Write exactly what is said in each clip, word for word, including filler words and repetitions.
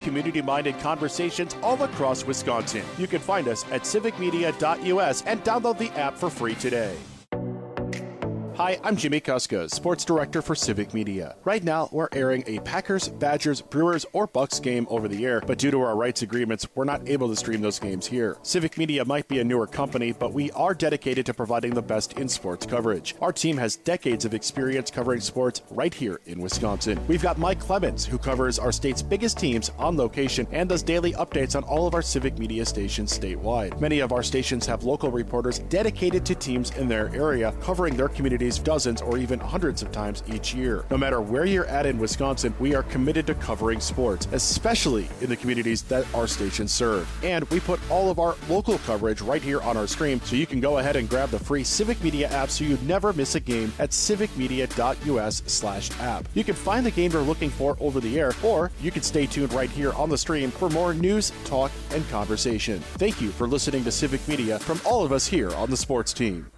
community-minded conversations all across Wisconsin. You can find us at civic media dot U S and download the app for free today. Hi, I'm Jimmy Kuska, Sports Director for Civic Media. Right now, we're airing a Packers, Badgers, Brewers, or Bucks game over the air, but due to our rights agreements, we're not able to stream those games here. Civic Media might be a newer company, but we are dedicated to providing the best in sports coverage. Our team has decades of experience covering sports right here in Wisconsin. We've got Mike Clemens, who covers our state's biggest teams on location and does daily updates on all of our Civic Media stations statewide. Many of our stations have local reporters dedicated to teams in their area, covering their communities dozens or even hundreds of times each year. No matter where you're at in Wisconsin, we are committed to covering sports, especially in the communities that our stations serve. And we put all of our local coverage right here on our stream, so you can go ahead and grab the free Civic Media app so you never miss a game at civic media dot U S slash app. You can find the game you're looking for over the air, or you can stay tuned right here on the stream for more news, talk, and conversation. Thank you for listening to Civic Media from all of us here on the sports team.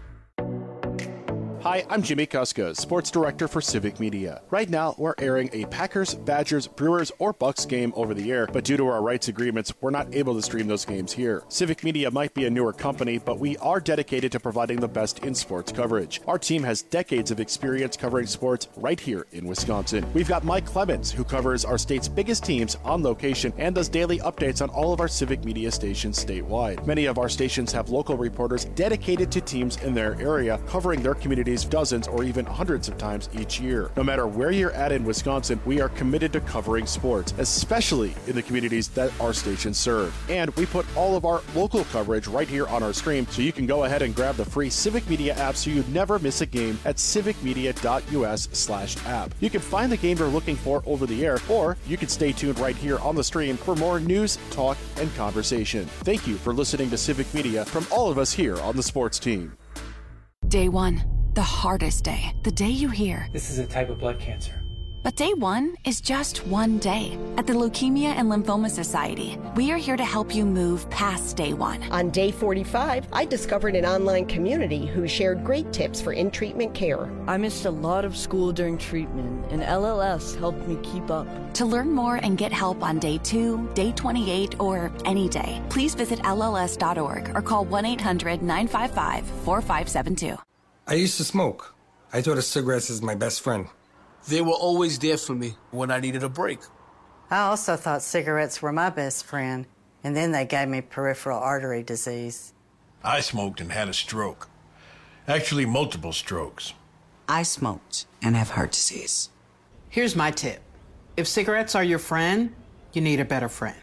Hi, I'm Jimmy Kuska, Sports Director for Civic Media. Right now, we're airing a Packers, Badgers, Brewers, or Bucks game over the air, but due to our rights agreements, we're not able to stream those games here. Civic Media might be a newer company, but we are dedicated to providing the best in sports coverage. Our team has decades of experience covering sports right here in Wisconsin. We've got Mike Clemens, who covers our state's biggest teams on location and does daily updates on all of our Civic Media stations statewide. Many of our stations have local reporters dedicated to teams in their area, covering their communities dozens or even hundreds of times each year. No matter where you're at in Wisconsin, we are committed to covering sports, especially in the communities that our stations serve. And we put all of our local coverage right here on our stream, so you can go ahead and grab the free Civic Media app so you never miss a game at civic media dot U S slash app. You can find the game you're looking for over the air, or you can stay tuned right here on the stream for more news, talk, and conversation. Thank you for listening to Civic Media from all of us here on the sports team. Day one. The hardest day. The day you hear, "This is a type of blood cancer." But day one is just one day. At the Leukemia and Lymphoma Society, we are here to help you move past day one. On day forty-five, I discovered an online community who shared great tips for in-treatment care. I missed a lot of school during treatment, and L L S helped me keep up. To learn more and get help on day two, day twenty-eight, or any day, please visit L L S dot org or call one eight hundred nine five five four five seven two. I used to smoke. I thought of cigarettes as my best friend. They were always there for me when I needed a break. I also thought cigarettes were my best friend, and then they gave me peripheral artery disease. I smoked and had a stroke. Actually, multiple strokes. I smoked and have heart disease. Here's my tip. If cigarettes are your friend, you need a better friend.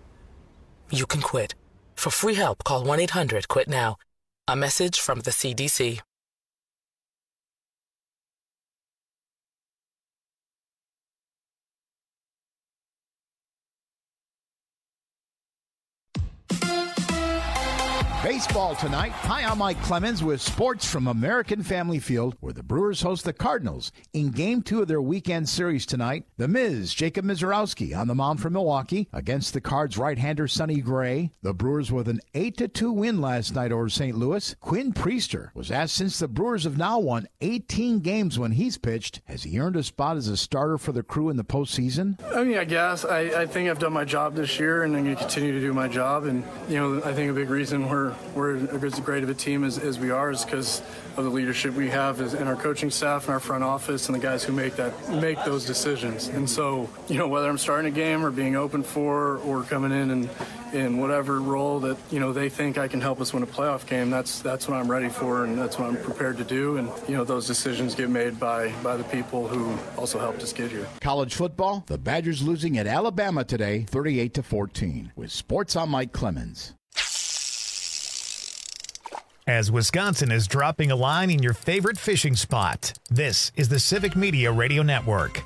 You can quit. For free help, call one eight hundred quit now. A message from the C D C. Baseball tonight. Hi, I'm Mike Clemens with sports from American Family Field, where the Brewers host the Cardinals in Game two of their weekend series tonight. The Miz, Jacob Mizorowski, on the mound for Milwaukee against the Cards' right-hander Sonny Gray. The Brewers with an eight to two win last night over Saint Louis. Quinn Priester was asked, since the Brewers have now won eighteen games when he's pitched, has he earned a spot as a starter for the crew in the postseason? I mean, I guess. I, I think I've done my job this year, and I'm going to continue to do my job. And, you know, I think a big reason we're we're as great of a team as, as we are is because of the leadership we have as, in our coaching staff and our front office and the guys who make that make those decisions. And so, you know, whether I'm starting a game or being open for or coming in and in whatever role that, you know, they think I can help us win a playoff game, that's that's what I'm ready for, and that's what I'm prepared to do. And, you know, those decisions get made by, by the people who also helped us get here. College football, the Badgers losing at Alabama today, thirty-eight to fourteen. With sports, I'm Mike Clemens. As Wisconsin is dropping a line in your favorite fishing spot, this is the Civic Media Radio Network.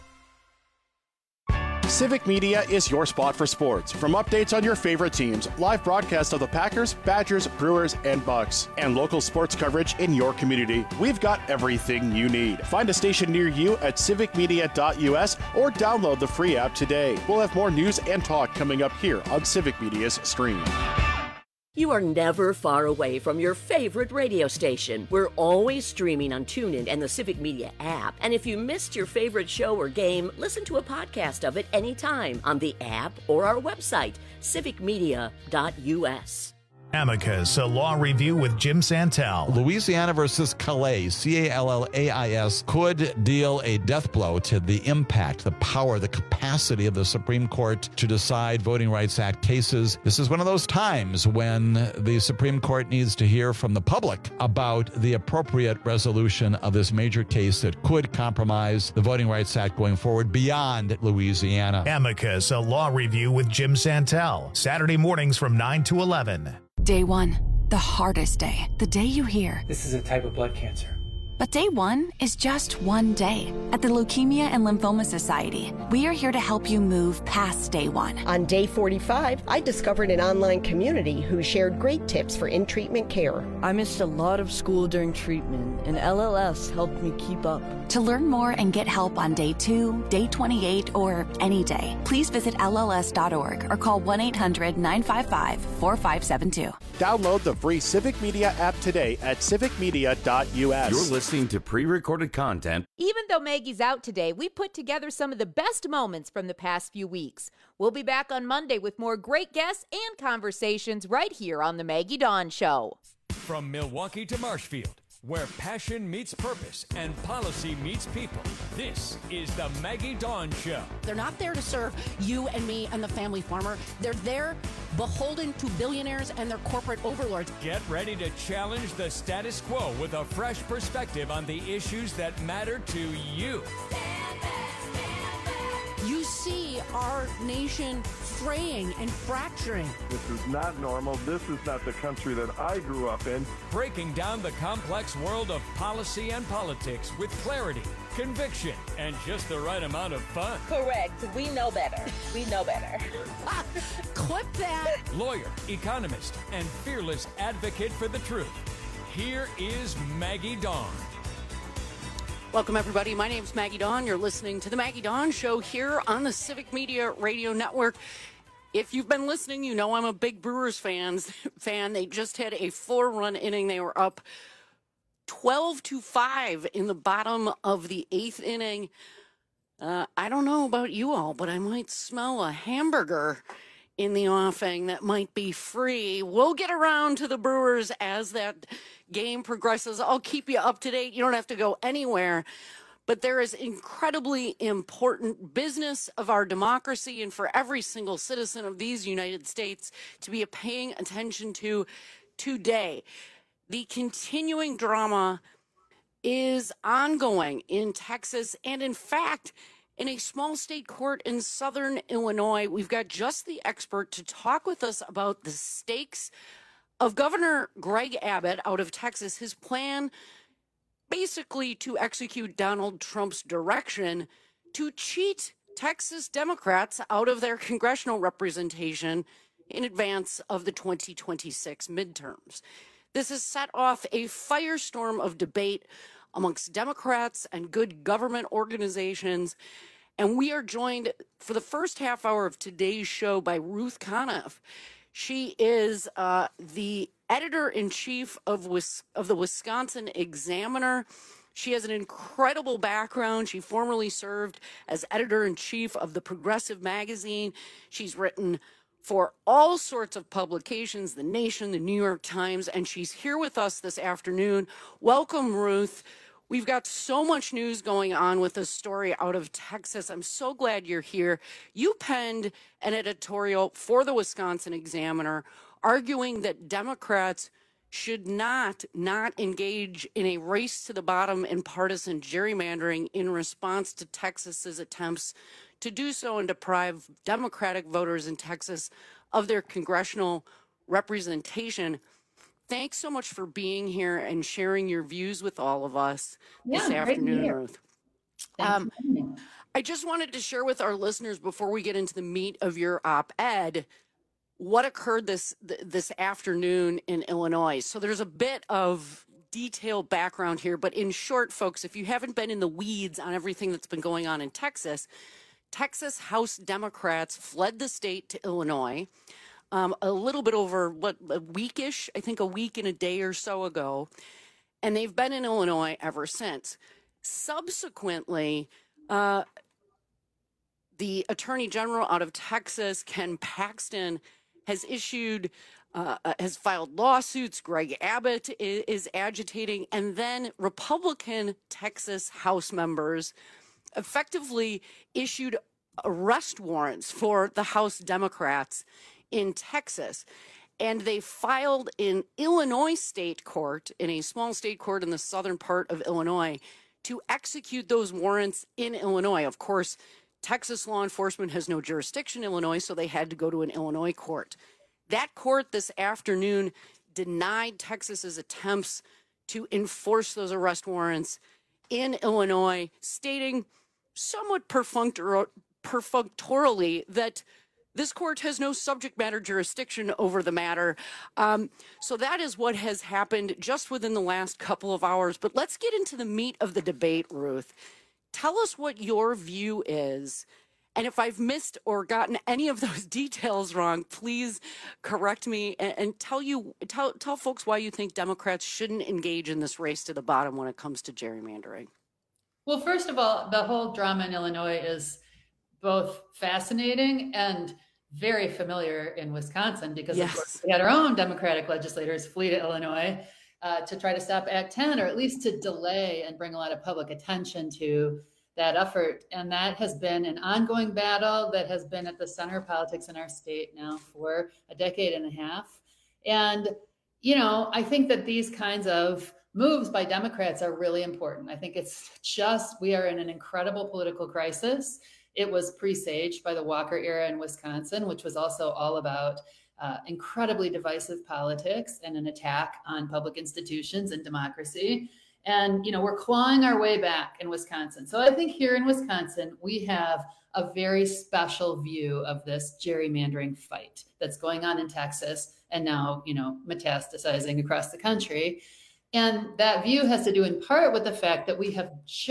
Civic Media is your spot for sports. From updates on your favorite teams, live broadcasts of the Packers, Badgers, Brewers, and Bucks, and local sports coverage in your community, we've got everything you need. Find a station near you at civic media dot U S or download the free app today. We'll have more news and talk coming up here on Civic Media's stream. You are never far away from your favorite radio station. We're always streaming on TuneIn and the Civic Media app. And if you missed your favorite show or game, listen to a podcast of it anytime on the app or our website, civic media dot u s. Amicus, a law review with Jim Santel. Louisiana versus Calais, C A L L A I S, could deal a death blow to the impact, the power, the capacity of the Supreme Court to decide Voting Rights Act cases. This is one of those times when the Supreme Court needs to hear from the public about the appropriate resolution of this major case that could compromise the Voting Rights Act going forward beyond Louisiana. Amicus, a law review with Jim Santel. Saturday mornings from nine to eleven. Day one, the hardest day, the day you hear. This is a type of blood cancer. But day one is just one day. At the Leukemia and Lymphoma Society, we are here to help you move past day one. On day forty-five, I discovered an online community who shared great tips for in-treatment care. I missed a lot of school during treatment, and L L S helped me keep up. To learn more and get help on day two, day twenty-eight, or any day, please visit L L S dot org or call one eight hundred nine five five four five seven two. Download the free Civic Media app today at civic media dot u s. You're listening to pre-recorded content. Even though Maggie's out today, we put together some of the best moments from the past few weeks. We'll be back on Monday with more great guests and conversations right here on The Maggie Dawn Show. From Milwaukee to Marshfield, where passion meets purpose and policy meets people, this is The Maggie Dawn Show. They're not there to serve you and me and the family farmer. They're there beholden to billionaires and their corporate overlords. Get ready to challenge the status quo with a fresh perspective on the issues that matter to you. You see our nation fraying and fracturing. This is not normal. This is not the country that I grew up in. Breaking down the complex world of policy and politics with clarity, conviction, and just the right amount of fun. Correct. We know better. We know better. Clip that. Lawyer, economist, and fearless advocate for the truth. Here is Maggie Dawn. Welcome, everybody. My name's Maggie Dawn. You're listening to The Maggie Dawn Show here on the Civic Media Radio Network. If you've been listening, you know I'm a big Brewers fans, fan. They just had a four-run inning. They were up twelve to five in the bottom of the eighth inning. Uh, I don't know about you all, but I might smell a hamburger in the offing that might be free. We'll get around to the Brewers as that game progresses. I'll keep you up to date. You don't have to go anywhere. But there is incredibly important business of our democracy and for every single citizen of these United States to be paying attention to today. The continuing drama is ongoing in Texas and, in fact, in a small state court in southern Illinois. We've got just the expert to talk with us about the stakes of Governor Greg Abbott out of Texas, his plan basically to execute Donald Trump's direction to cheat Texas Democrats out of their congressional representation in advance of the twenty twenty-six midterms. This has set off a firestorm of debate amongst Democrats and good government organizations. And we are joined for the first half hour of today's show by Ruth Conniff. She is uh, the editor-in-chief of, Wis- of the Wisconsin Examiner. She has an incredible background. She formerly served as editor-in-chief of the Progressive magazine. She's written for all sorts of publications, The Nation, The New York Times, and she's here with us this afternoon. Welcome, Ruth. We've got so much news going on with this story out of Texas. I'm so glad you're here. You penned an editorial for the Wisconsin Examiner arguing that Democrats should not not engage in a race to the bottom in partisan gerrymandering in response to Texas's attempts to do so and deprive Democratic voters in Texas of their congressional representation. Thanks so much for being here and sharing your views with all of us yeah, this afternoon, Ruth. Um, me. I just wanted to share with our listeners before we get into the meat of your op-ed what occurred this th- this afternoon in Illinois. So there's a bit of detailed background here, but in short, folks, if you haven't been in the weeds on everything that's been going on in Texas, Texas House Democrats fled the state to Illinois. um, a little bit over, what, a weekish, I think a week and a day or so ago. And they've been in Illinois ever since. Subsequently, uh, the Attorney General out of Texas, Ken Paxton, has issued, uh, has filed lawsuits. Greg Abbott is, is agitating. And then Republican Texas House members effectively issued arrest warrants for the House Democrats in Texas. And they filed in Illinois state court, in a small state court in the southern part of Illinois, to execute those warrants in Illinois. Of course, Texas law enforcement has no jurisdiction in Illinois, so they had to go to an Illinois court. That court this afternoon denied Texas's attempts to enforce those arrest warrants in Illinois, stating somewhat perfunctor- perfunctorily that this court has no subject matter jurisdiction over the matter. Um, so that is what has happened just within the last couple of hours. But let's get into the meat of the debate, Ruth. Tell us what your view is. And if I've missed or gotten any of those details wrong, please correct me and, and tell you tell tell folks why you think Democrats shouldn't engage in this race to the bottom when it comes to gerrymandering. Well, first of all, the whole drama in Illinois is both fascinating and very familiar in Wisconsin because yes. of course we had our own Democratic legislators flee to Illinois uh, to try to stop Act ten, or at least to delay and bring a lot of public attention to that effort. And that has been an ongoing battle that has been at the center of politics in our state now for a decade and a half. And, you know, I think that these kinds of moves by Democrats are really important. I think it's just, we are in an incredible political crisis. It was presaged by the Walker era in Wisconsin, which was also all about uh, incredibly divisive politics and an attack on public institutions and democracy. And, you know, we're clawing our way back in Wisconsin. So I think here in Wisconsin, we have a very special view of this gerrymandering fight that's going on in Texas and now, you know, metastasizing across the country. And that view has to do in part with the fact that we have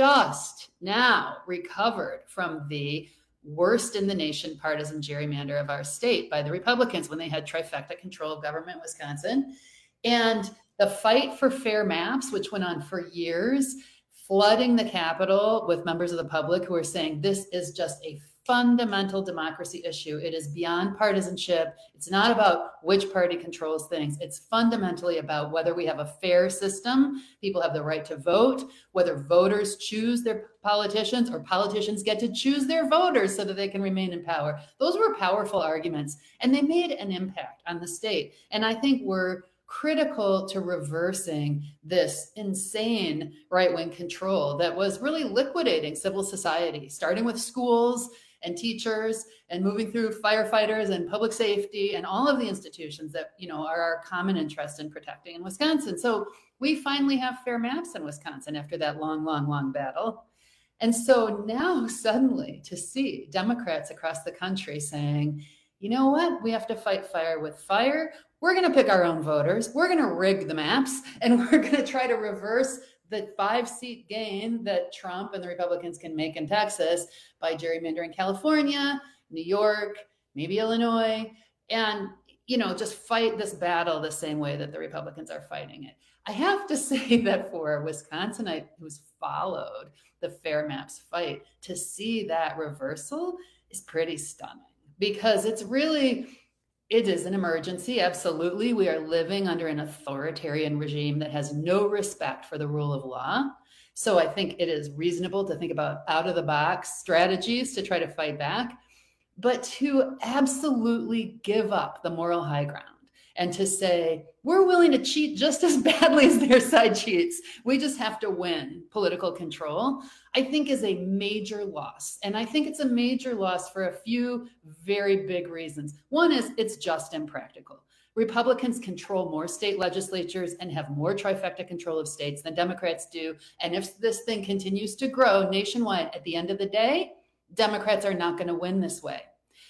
just now recovered from the worst in the nation partisan gerrymander of our state by the Republicans when they had trifecta control of government in Wisconsin. And the fight for fair maps, which went on for years, flooding the Capitol with members of the public who are saying this is just a fundamental democracy issue. It is beyond partisanship. It's not about which party controls things. It's fundamentally about whether we have a fair system, people have the right to vote, whether voters choose their politicians or politicians get to choose their voters so that they can remain in power. Those were powerful arguments, and they made an impact on the state. And I think we're critical to reversing this insane right-wing control that was really liquidating civil society, starting with schools and teachers and moving through firefighters and public safety and all of the institutions that, you know, are our common interest in protecting in Wisconsin. So we finally have fair maps in Wisconsin after that long, long, long battle. And so now suddenly to see Democrats across the country saying, you know what, we have to fight fire with fire. We're going to pick our own voters. We're going to rig the maps, and we're going to try to reverse the five-seat gain that Trump and the Republicans can make in Texas by gerrymandering California, New York, maybe Illinois, and, you know, just fight this battle the same way that the Republicans are fighting it. I have to say that for a Wisconsinite who's followed the fair maps fight, to see that reversal is pretty stunning, because it's really... It is an emergency, absolutely. We are living under an authoritarian regime that has no respect for the rule of law. So I think it is reasonable to think about out-of-the-box strategies to try to fight back, but to absolutely give up the moral high ground and to say, we're willing to cheat just as badly as their side cheats. We just have to win political control, I think is a major loss. And I think it's a major loss for a few very big reasons. One is it's just impractical. Republicans control more state legislatures and have more trifecta control of states than Democrats do. And if this thing continues to grow nationwide, at the end of the day, Democrats are not going to win this way.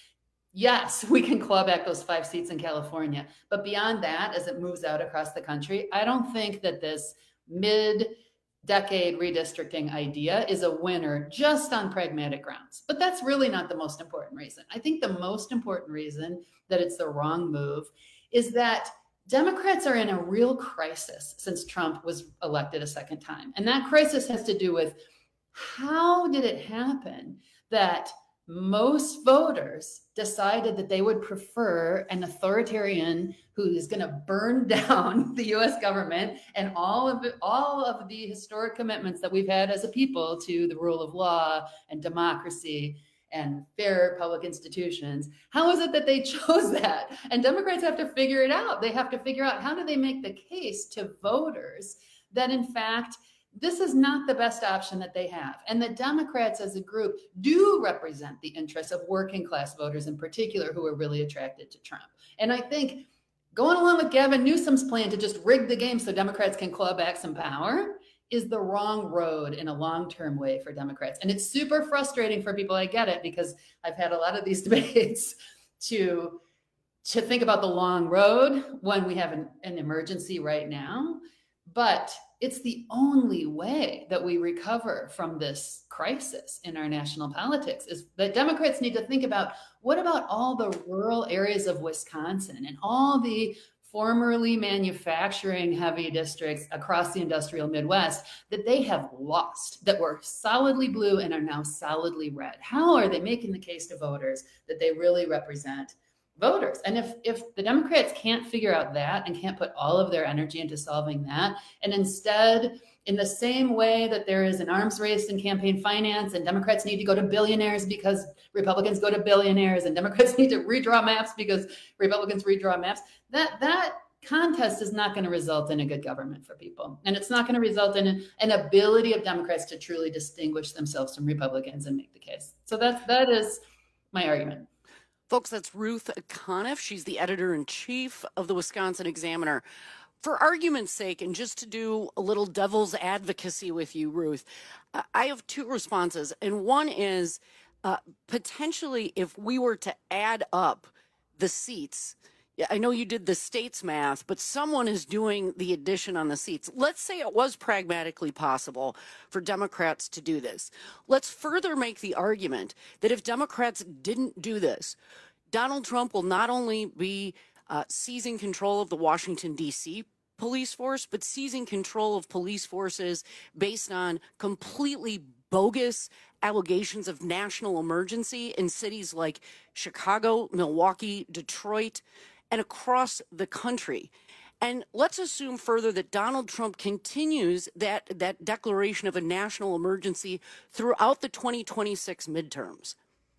Yes, we can claw back those five seats in California. But beyond that, as it moves out across the country, I don't think that this mid decade redistricting idea is a winner just on pragmatic grounds. But that's really not the most important reason. I think the most important reason that it's the wrong move is that Democrats are in a real crisis since Trump was elected a second time. And that crisis has to do with how did it happen that most voters decided that they would prefer an authoritarian who is going to burn down the U S government and all of it, all of the historic commitments that we've had as a people to the rule of law and democracy and fair public institutions. How is it that they chose that? And Democrats have to figure it out. They have to figure out, how do they make the case to voters that in fact this is not the best option that they have. And the Democrats as a group do represent the interests of working class voters in particular who are really attracted to Trump. And I think going along with Gavin Newsom's plan to just rig the game so Democrats can claw back some power is the wrong road in a long-term way for Democrats. And it's super frustrating for people. I get it, because I've had a lot of these debates to, to think about the long road when we have an, an emergency right now. But it's the only way that we recover from this crisis in our national politics, is that Democrats need to think about, what about all the rural areas of Wisconsin and all the formerly manufacturing heavy districts across the industrial Midwest that they have lost, that were solidly blue and are now solidly red? How are they making the case to voters that they really represent voters? And if if the Democrats can't figure out that and can't put all of their energy into solving that, and instead, in the same way that there is an arms race in campaign finance and Democrats need to go to billionaires because Republicans go to billionaires, and Democrats need to redraw maps because Republicans redraw maps, that that contest is not going to result in a good government for people. And it's not going to result in an ability of Democrats to truly distinguish themselves from Republicans and make the case. So that's, that is my argument. Folks, that's Ruth Conniff. She's the editor-in-chief of the Wisconsin Examiner. For argument's sake, and just to do a little devil's advocacy with you, Ruth, I have two responses. And one is, uh, potentially, if we were to add up the seats, I know you did the states math, but someone is doing the addition on the seats. Let's say it was pragmatically possible for Democrats to do this. Let's further make the argument that if Democrats didn't do this, Donald Trump will not only be uh, seizing control of the Washington, D C police force, but seizing control of police forces based on completely bogus allegations of national emergency in cities like Chicago, Milwaukee, Detroit, and across the country. And let's assume further that Donald Trump continues that, that declaration of a national emergency throughout the twenty twenty-six midterms,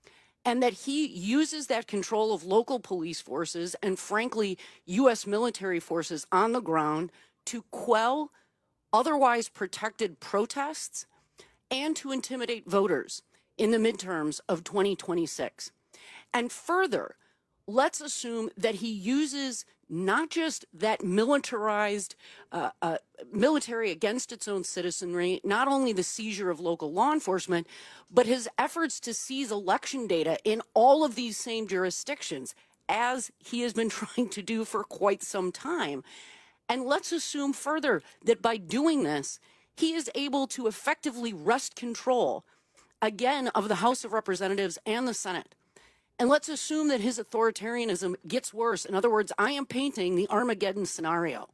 and that he uses that control of local police forces and, frankly, U S military forces on the ground to quell otherwise protected protests and to intimidate voters in the midterms of twenty twenty-six. And further, let's assume that he uses not just that militarized uh, uh, military against its own citizenry, not only the seizure of local law enforcement, but his efforts to seize election data in all of these same jurisdictions, as he has been trying to do for quite some time. And let's assume further that by doing this, he is able to effectively wrest control, again, of the House of Representatives and the Senate. And let's assume that his authoritarianism gets worse. In other words, I am painting the Armageddon scenario.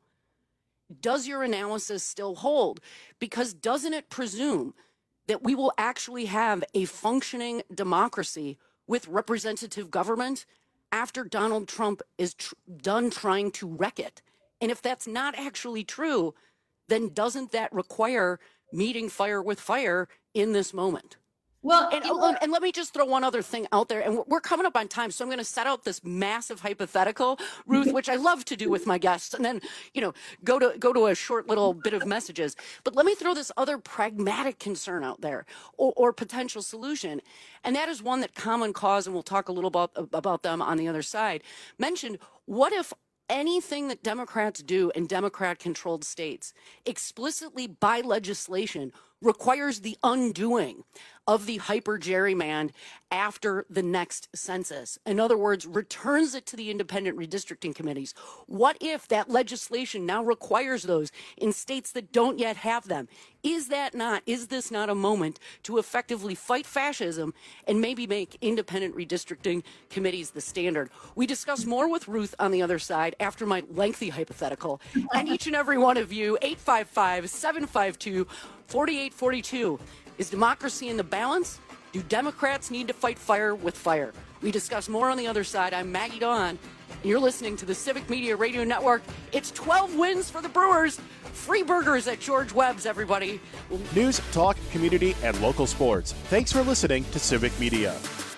Does your analysis still hold? Because doesn't it presume that we will actually have a functioning democracy with representative government after Donald Trump is tr- done trying to wreck it? And if that's not actually true, then doesn't that require meeting fire with fire in this moment? Well, and, oh, and let me just throw one other thing out there, and we're coming up on time, so I'm going to set out this massive hypothetical, Ruth, which I love to do with my guests, and then, you know, go to go to a short little bit of messages. But let me throw this other pragmatic concern out there, or, or potential solution, and that is one that Common Cause, and we'll talk a little about about them on the other side, mentioned. What if anything that Democrats do in Democrat-controlled states explicitly by legislation requires the undoing of the hyper gerrymander after the next census. In other words, returns it to the independent redistricting committees. What if that legislation now requires those in states that don't yet have them? Is that not, is this not a moment to effectively fight fascism and maybe make independent redistricting committees the standard? We discuss more with Ruth on the other side after my lengthy hypothetical. And each and every one of you, eight five five, seven five two, four eight four two. Is democracy in the balance? Do Democrats need to fight fire with fire? We discuss more on the other side. I'm Maggie Dawn, and you're listening to the Civic Media Radio Network. It's twelve wins for the Brewers. Free burgers at George Webb's, everybody. News, talk, community, and local sports. Thanks for listening to Civic Media.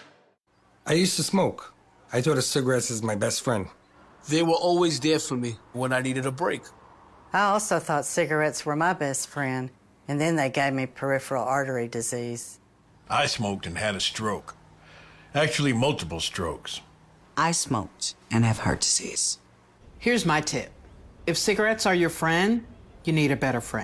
I used to smoke. I thought of cigarettes as my best friend. They were always there for me when I needed a break. I also thought cigarettes were my best friend, and then they gave me peripheral artery disease. I smoked and had a stroke. Actually, multiple strokes. I smoked and have heart disease. Here's my tip. If cigarettes are your friend, you need a better friend.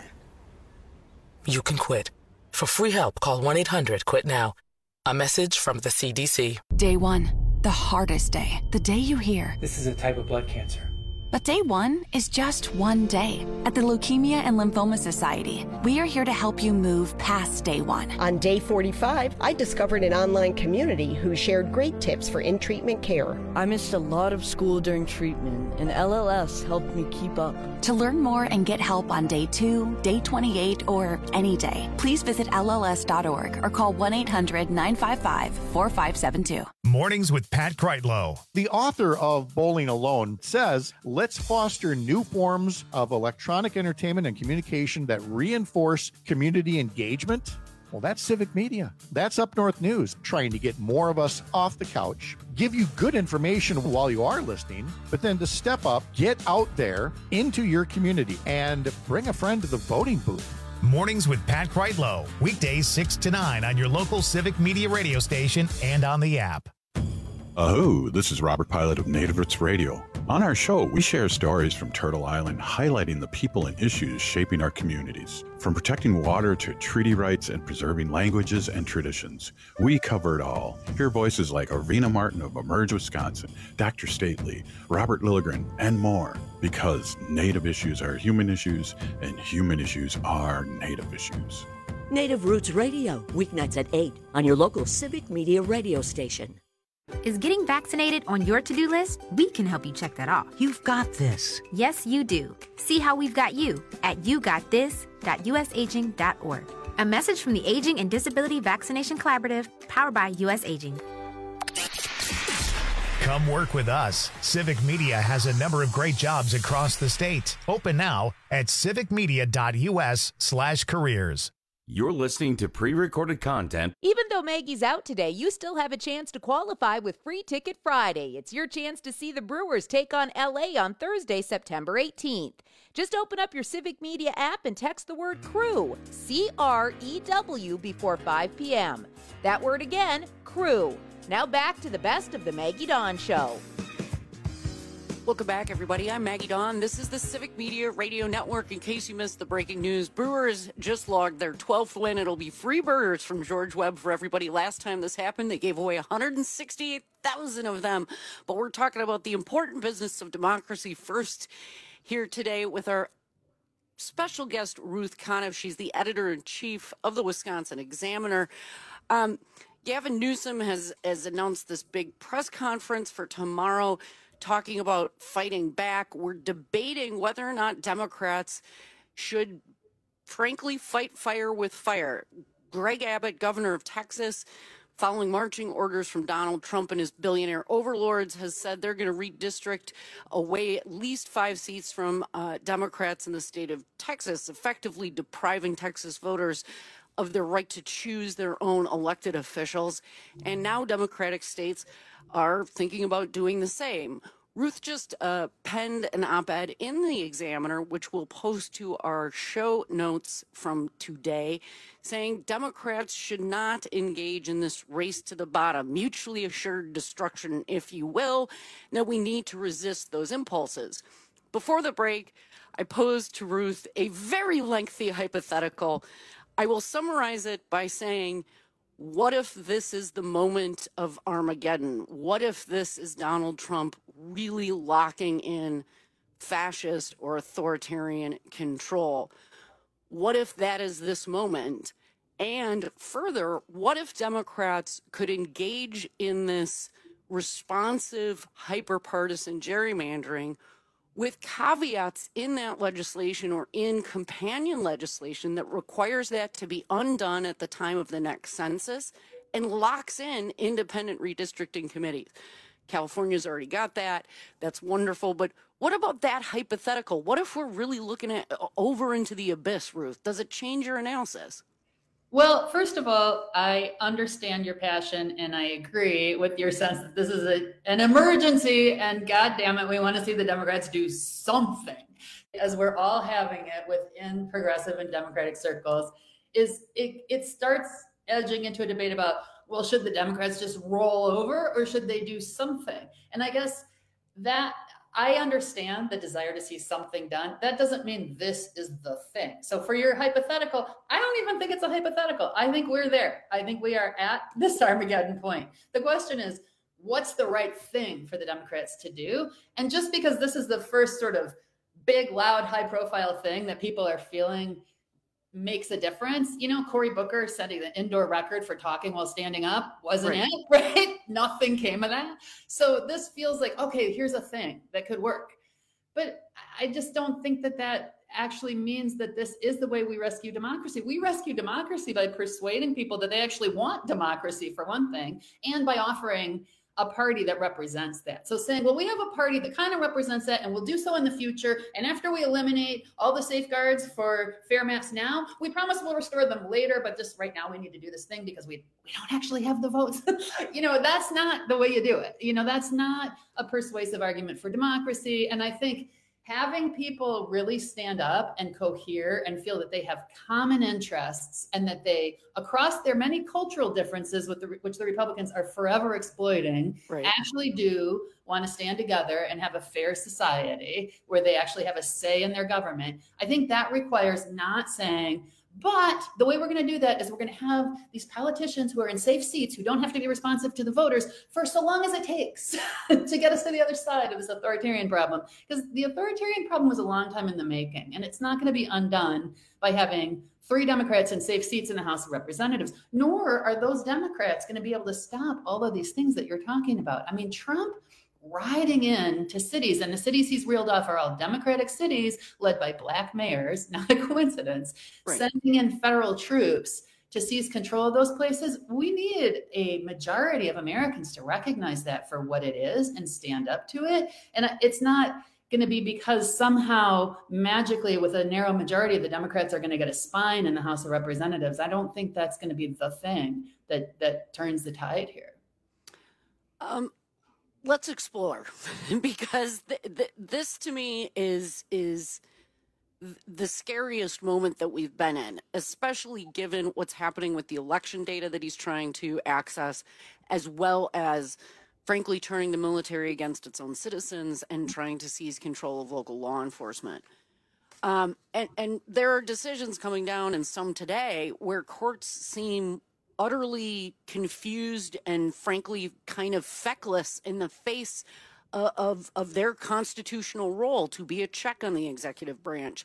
You can quit. For free help, call one eight hundred quit now. A message from the C D C. Day one, the hardest day. The day you hear, this is a type of blood cancer. But day one is just one day. At the Leukemia and Lymphoma Society, we are here to help you move past day one. On day forty-five, I discovered an online community who shared great tips for in-treatment care. I missed a lot of school during treatment, and L L S helped me keep up. To learn more and get help on day two, day twenty-eight, or any day, please visit L L S dot org or call one eight hundred, nine five five, four five seven two. Mornings with Pat Kreitlow. The author of Bowling Alone says, let's foster new forms of electronic entertainment and communication that reinforce community engagement. Well, that's Civic Media. That's Up North News, trying to get more of us off the couch, give you good information while you are listening, but then to step up, get out there into your community and bring a friend to the voting booth. Mornings with Pat Kreitlow. Weekdays six to nine on your local Civic Media radio station and on the app. Aho, this is Robert Pilot of Native Roots Radio. On our show, we share stories from Turtle Island highlighting the people and issues shaping our communities. From protecting water to treaty rights and preserving languages and traditions, we cover it all. Hear voices like Arena Martin of Emerge, Wisconsin, Doctor Stately, Robert Lilligren, and more. Because Native issues are human issues, and human issues are Native issues. Native Roots Radio, weeknights at eight on your local Civic Media radio station. Is getting vaccinated on your to-do list? We can help you check that off. You've got this. Yes, you do. See how we've got you at you got this dot u s aging dot org. A message from the Aging and Disability Vaccination Collaborative, powered by U S Aging. Come work with us. Civic Media has a number of great jobs across the state. Open now at civic media dot u s slash careers. You're listening to pre-recorded content. Even though Maggie's out today, you still have a chance to qualify with Free Ticket Friday. It's your chance to see the Brewers take on L A on Thursday, September eighteenth. Just open up your Civic Media app and text the word CREW, C R E W, before five p.m. That word again, CREW. Now back to the best of the Maggie Dawn Show. Welcome back, everybody. I'm Maggie Dawn. This is the Civic Media Radio Network. In case you missed the breaking news, Brewers just logged their twelfth win. It'll be free burgers from George Webb for everybody. Last time this happened, they gave away one hundred sixty-eight thousand of them. But we're talking about the important business of democracy first here today with our special guest, Ruth Conniff. She's the editor-in-chief of the Wisconsin Examiner. Um, Gavin Newsom has, has announced this big press conference for tomorrow, talking about fighting back. We're debating whether or not Democrats should, frankly, fight fire with fire. Greg Abbott, governor of Texas, following marching orders from Donald Trump and his billionaire overlords, has said they're going to redistrict away at least five seats from uh, Democrats in the state of Texas, effectively depriving Texas voters of their right to choose their own elected officials. And now Democratic states are thinking about doing the same. Ruth just uh, penned an op-ed in the Examiner, which we'll post to our show notes from today, saying Democrats should not engage in this race to the bottom, mutually assured destruction, if you will. Now we need to resist those impulses. Before the break, I posed to Ruth a very lengthy hypothetical. I will summarize it by saying, what if this is the moment of Armageddon? What if this is Donald Trump really locking in fascist or authoritarian control? What if that is this moment? And further, what if Democrats could engage in this responsive, hyper-partisan gerrymandering with caveats in that legislation or in companion legislation that requires that to be undone at the time of the next census and locks in independent redistricting committees? California's already got that. That's wonderful. But what about that hypothetical? What if we're really looking at over into the abyss, Ruth? Does it change your analysis? Well, first of all, I understand your passion and I agree with your sense that this is a, an emergency and God damn it, we want to see the Democrats do something. As we're all having it within progressive and Democratic circles, is it, it starts edging into a debate about, well, should the Democrats just roll over or should they do something? And I guess that I understand the desire to see something done. That doesn't mean this is the thing. So for your hypothetical, I don't even think it's a hypothetical. I think we're there. I think we are at this Armageddon point. The question is, what's the right thing for the Democrats to do? And just because this is the first sort of big, loud, high profile thing that people are feeling makes a difference. You know, Cory Booker setting the indoor record for talking while standing up, wasn't Right. it? Right? Nothing came of that. So this feels like, okay, here's a thing that could work. But I just don't think that that actually means that this is the way we rescue democracy. We rescue democracy by persuading people that they actually want democracy, for one thing, and by offering a party that represents that. So saying, well, we have a party that kind of represents that and we'll do so in the future. And after we eliminate all the safeguards for fair maps now, we promise we'll restore them later, but just right now we need to do this thing because we, we don't actually have the votes. You know, that's not the way you do it. You know, that's not a persuasive argument for democracy. And I think having people really stand up and cohere and feel that they have common interests and that they, across their many cultural differences with the, which the Republicans are forever exploiting, Right. actually do want to stand together and have a fair society where they actually have a say in their government. I think that requires not saying, but the way we're going to do that is we're going to have these politicians who are in safe seats who don't have to be responsive to the voters for so long as it takes to get us to the other side of this authoritarian problem. Because the authoritarian problem was a long time in the making, and it's not going to be undone by having three Democrats in safe seats in the House of Representatives, nor are those Democrats going to be able to stop all of these things that you're talking about. I mean, Trump riding in to cities, and the cities he's reeled off are all Democratic cities led by black mayors, not a coincidence, Right. sending in federal troops to seize control of those places. We need a majority of Americans to recognize that for what it is and stand up to it. And it's not going to be because somehow magically with a narrow majority the Democrats are going to get a spine in the House of Representatives. I don't think that's going to be the thing that that turns the tide here. Um, let's explore, because th- th- this to me is is th- the scariest moment that we've been in, especially given what's happening with the election data that he's trying to access, as well as, frankly, turning the military against its own citizens and trying to seize control of local law enforcement. Um, and, and there are decisions coming down, and some today, where courts seem utterly confused and frankly kind of feckless in the face uh, of of their constitutional role to be a check on the executive branch.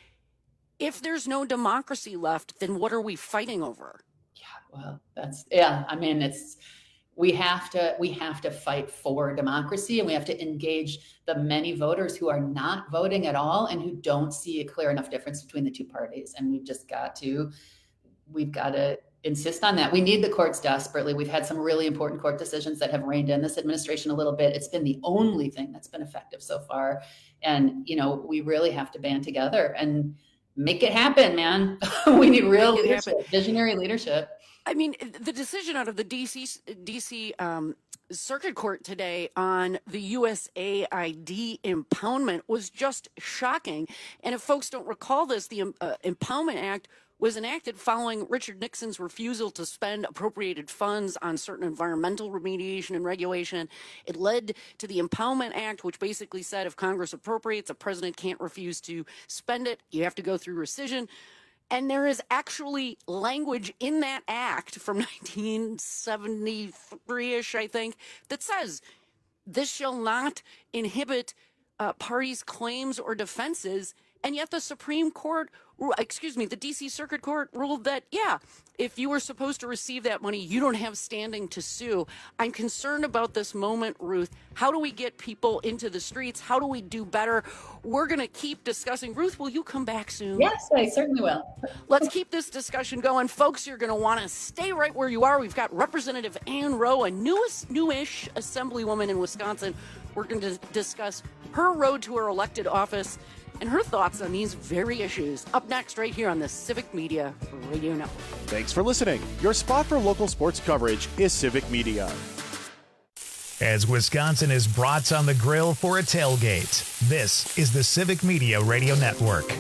If there's no democracy left, then what are we fighting over? Yeah, well, that's yeah. I mean, it's we have to we have to fight for democracy, and we have to engage the many voters who are not voting at all and who don't see a clear enough difference between the two parties. And we've just got to we've got to insist on that. We need the courts desperately. We've had some really important court decisions that have reined in this administration a little bit. It's been the only thing that's been effective so far. And, you know, we really have to band together and make it happen, man. We need real leadership, happen. visionary leadership. I mean, the decision out of the D C D C um, Circuit Court today on the U S A I D impoundment was just shocking. And if folks don't recall this, the uh, Impoundment Act was enacted following Richard Nixon's refusal to spend appropriated funds on certain environmental remediation and regulation. It led to the Impoundment Act, which basically said if Congress appropriates, a president can't refuse to spend it. You have to go through rescission. And there is actually language in that act from nineteen seventy-three-ish, I think, that says this shall not inhibit uh, parties' claims or defenses. And yet the Supreme Court, excuse me, the D C Circuit Court ruled that, yeah, if you were supposed to receive that money, you don't have standing to sue. I'm concerned about this moment, Ruth. How do we get people into the streets? How do we do better? We're going to keep discussing. Ruth, will you come back soon? Yes, I certainly will. Let's keep this discussion going. Folks, you're going to want to stay right where you are. We've got Representative Ann Rowe, a newest, newish assemblywoman in Wisconsin. We're going to discuss her road to her elected office and her thoughts on these very issues. Up next, right here on the Civic Media Radio Network. Thanks for listening. Your spot for local sports coverage is Civic Media. As Wisconsin is brats on the grill for a tailgate, this is the Civic Media Radio Network.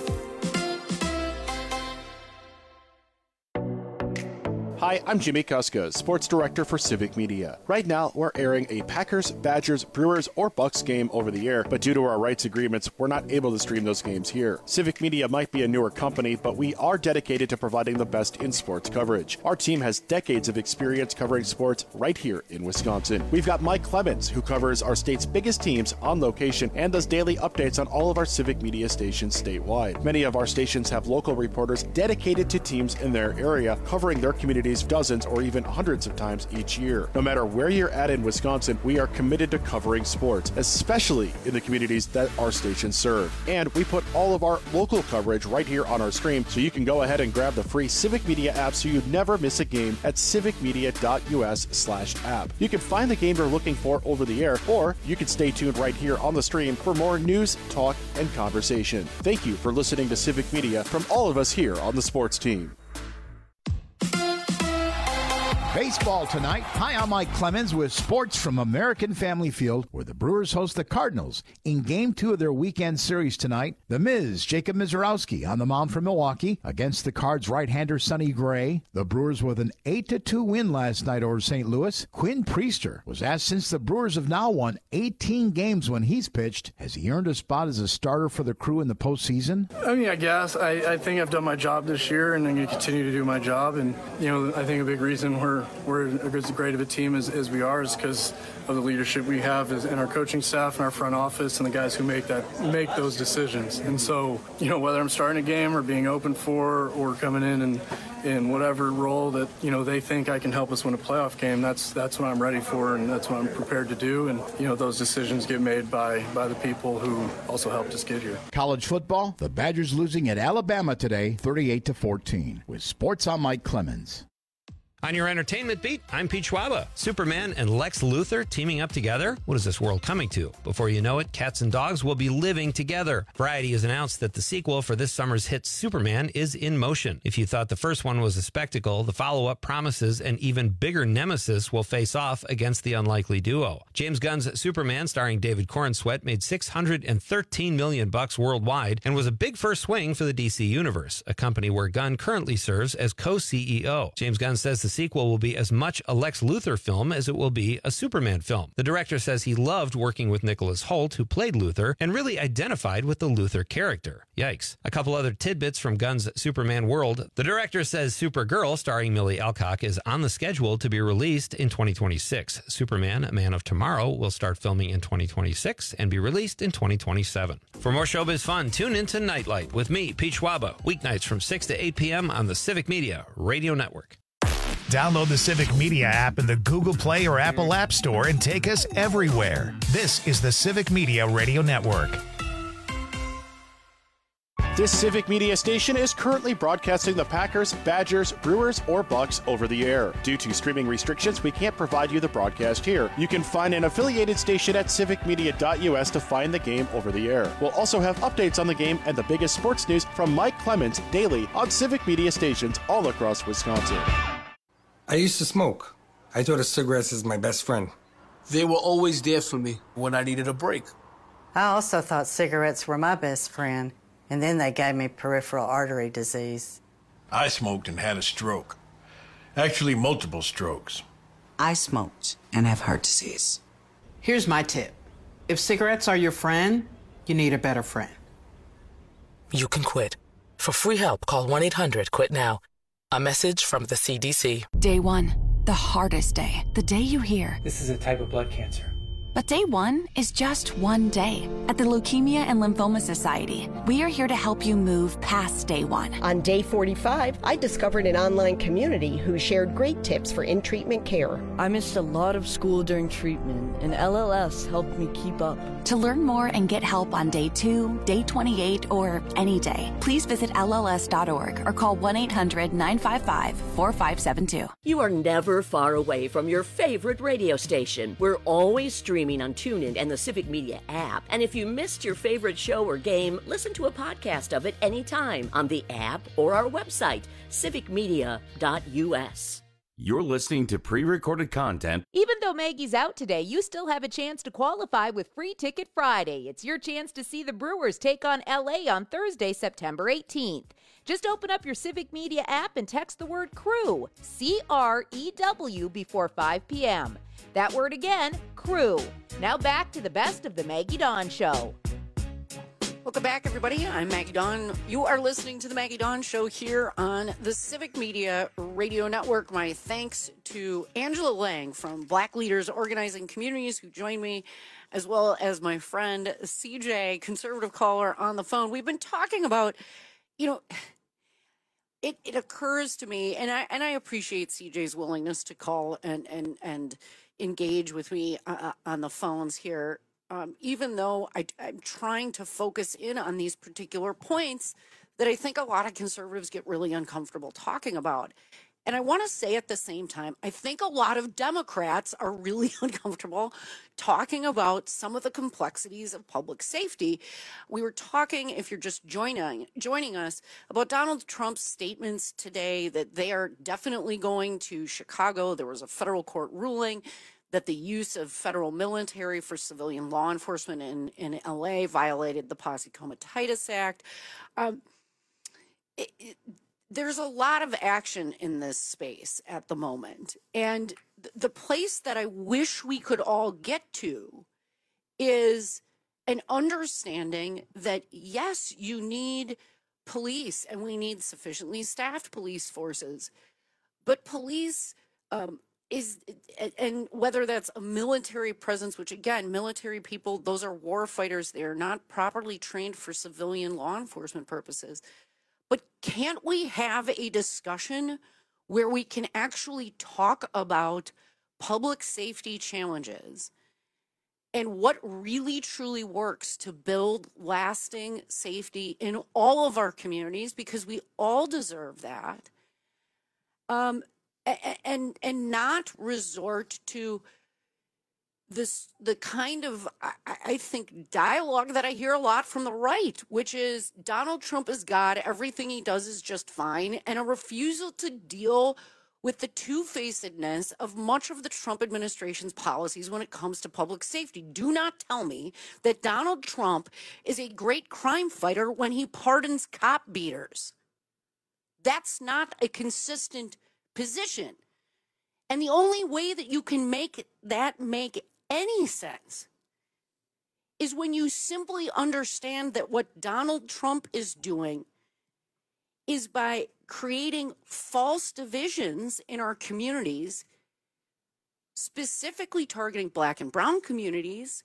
Hi, I'm Jimmy Kuska, Sports Director for Civic Media. Right now, we're airing a Packers, Badgers, Brewers, or Bucks game over the air, but due to our rights agreements, we're not able to stream those games here. Civic Media might be a newer company, but we are dedicated to providing the best in sports coverage. Our team has decades of experience covering sports right here in Wisconsin. We've got Mike Clemens, who covers our state's biggest teams on location and does daily updates on all of our Civic Media stations statewide. Many of our stations have local reporters dedicated to teams in their area, covering their communities dozens or even hundreds of times each year. No matter where you're at in Wisconsin, we are committed to covering sports, especially in the communities that our stations serve. And we put all of our local coverage right here on our stream, so you can go ahead and grab the free Civic Media app so you never miss a game at civicmedia.us slash app. You can find the game you're looking for over the air, or you can stay tuned right here on the stream for more news, talk, and conversation. Thank you for listening to Civic Media from all of us here on the sports team. Baseball tonight. Hi, I'm Mike Clemens with sports from American Family Field, where the Brewers host the Cardinals in Game two of their weekend series tonight. The Miz, Jacob Mizorowski, on the mound for Milwaukee against the Cards' right-hander Sonny Gray. The Brewers with an eight to two win last night over Saint Louis. Quinn Priester was asked, since the Brewers have now won eighteen games when he's pitched, has he earned a spot as a starter for the crew in the postseason? I mean, I guess. I, I think I've done my job this year, and I'm going to continue to do my job. And, you know, I think a big reason we're we're as great of a team as, as we are is because of the leadership we have in our coaching staff and our front office and the guys who make that make those decisions. And so, you know, whether I'm starting a game or being open for or coming in and in whatever role that, you know, they think I can help us win a playoff game, that's that's what I'm ready for and that's what I'm prepared to do. And, you know, those decisions get made by, by the people who also helped us get here. College football, the Badgers losing at Alabama today, thirty-eight to fourteen. With sports, I'm Mike Clemens. On your entertainment beat, I'm Pete Schwaba. Superman and Lex Luthor teaming up together? What is this world coming to? Before you know it, cats and dogs will be living together. Variety has announced that the sequel for this summer's hit Superman is in motion. If you thought the first one was a spectacle, the follow-up promises an even bigger nemesis will face off against the unlikely duo. James Gunn's Superman, starring David Corenswet, made six hundred thirteen million dollars bucks worldwide and was a big first swing for the D C Universe, a company where Gunn currently serves as co-C E O. James Gunn says the sequel will be as much a Lex Luthor film as it will be a Superman film. The director says he loved working with Nicholas Hoult, who played Luthor, and really identified with the Luthor character. Yikes. A couple other tidbits from Gunn's Superman world. The director says Supergirl, starring Millie Alcock, is on the schedule to be released in twenty twenty-six. Superman, A Man of Tomorrow, will start filming in twenty twenty-six and be released in twenty twenty-seven. For more showbiz fun, tune into Nightlight with me, Pete Schwaba, weeknights from six to eight p.m. on the Civic Media Radio Network. Download the Civic Media app in the Google Play or Apple App Store and take us everywhere. This is the Civic Media Radio Network. This Civic Media station is currently broadcasting the Packers, Badgers, Brewers, or Bucks over the air. Due to streaming restrictions, we can't provide you the broadcast here. You can find an affiliated station at civic media dot u s to find the game over the air. We'll also have updates on the game and the biggest sports news from Mike Clemens daily on Civic Media stations all across Wisconsin. I used to smoke. I thought of cigarettes as my best friend. They were always there for me when I needed a break. I also thought cigarettes were my best friend, and then they gave me peripheral artery disease. I smoked and had a stroke. Actually, multiple strokes. I smoked and have heart disease. Here's my tip. If cigarettes are your friend, you need a better friend. You can quit. For free help, call one eight hundred quit now. A message from the C D C. Day one, the hardest day. The day you hear, this is a type of blood cancer. But day one is just one day. At the Leukemia and Lymphoma Society, we are here to help you move past day one. On day forty-five, I discovered an online community who shared great tips for in-treatment care. I missed a lot of school during treatment, and L L S helped me keep up. To learn more and get help on day two, day twenty-eight, or any day, please visit L L S dot org or call one eight hundred nine five five four five seven two. You are never far away from your favorite radio station. We're always streaming on TuneIn and the Civic Media app. And if you missed your favorite show or game, listen to a podcast of it anytime on the app or our website, civic media dot U S. You're listening to pre-recorded content. Even though Maggie's out today, you still have a chance to qualify with Free Ticket Friday. It's your chance to see the Brewers take on L A on Thursday, September eighteenth. Just open up your Civic Media app and text the word CREW, C R E W, before five p.m. That word again, CREW. Now back to the best of the Maggie Dawn Show. Welcome back, everybody. I'm Maggie Dawn. You are listening to the Maggie Dawn Show here on the Civic Media Radio Network. My thanks to Angela Lang from Black Leaders Organizing Communities, who joined me, as well as my friend C J, conservative caller, on the phone. We've been talking about, you know, it, it occurs to me, and I and I appreciate C J's willingness to call and and and engage with me uh, on the phones here. Um, even though I, I'm trying to focus in on these particular points that I think a lot of conservatives get really uncomfortable talking about. And I want to say at the same time, I think a lot of Democrats are really uncomfortable talking about some of the complexities of public safety. We were talking, if you're just joining joining us, about Donald Trump's statements today that they are definitely going to Chicago. There was a federal court ruling that the use of federal military for civilian law enforcement in, in L A violated the Posse Comitatus Act. Um, it, it, there's a lot of action in this space at the moment. And th- the place that I wish we could all get to is an understanding that, yes, you need police and we need sufficiently staffed police forces, but police um, is, and whether that's a military presence, which again, military people, those are war fighters. They are not properly trained for civilian law enforcement purposes. But can't we have a discussion where we can actually talk about public safety challenges and what really truly works to build lasting safety in all of our communities, because we all deserve that. Um, and and not resort to this the kind of I, I think dialogue that I hear a lot from the right, which is Donald Trump is God, everything he does is just fine, and a refusal to deal with the two-facedness of much of the Trump administration's policies when it comes to public safety. Do not tell me that Donald Trump is a great crime fighter when he pardons cop beaters. That's not a consistent position. And the only way that you can make that make any sense is when you simply understand that what Donald Trump is doing is by creating false divisions in our communities, specifically targeting Black and brown communities.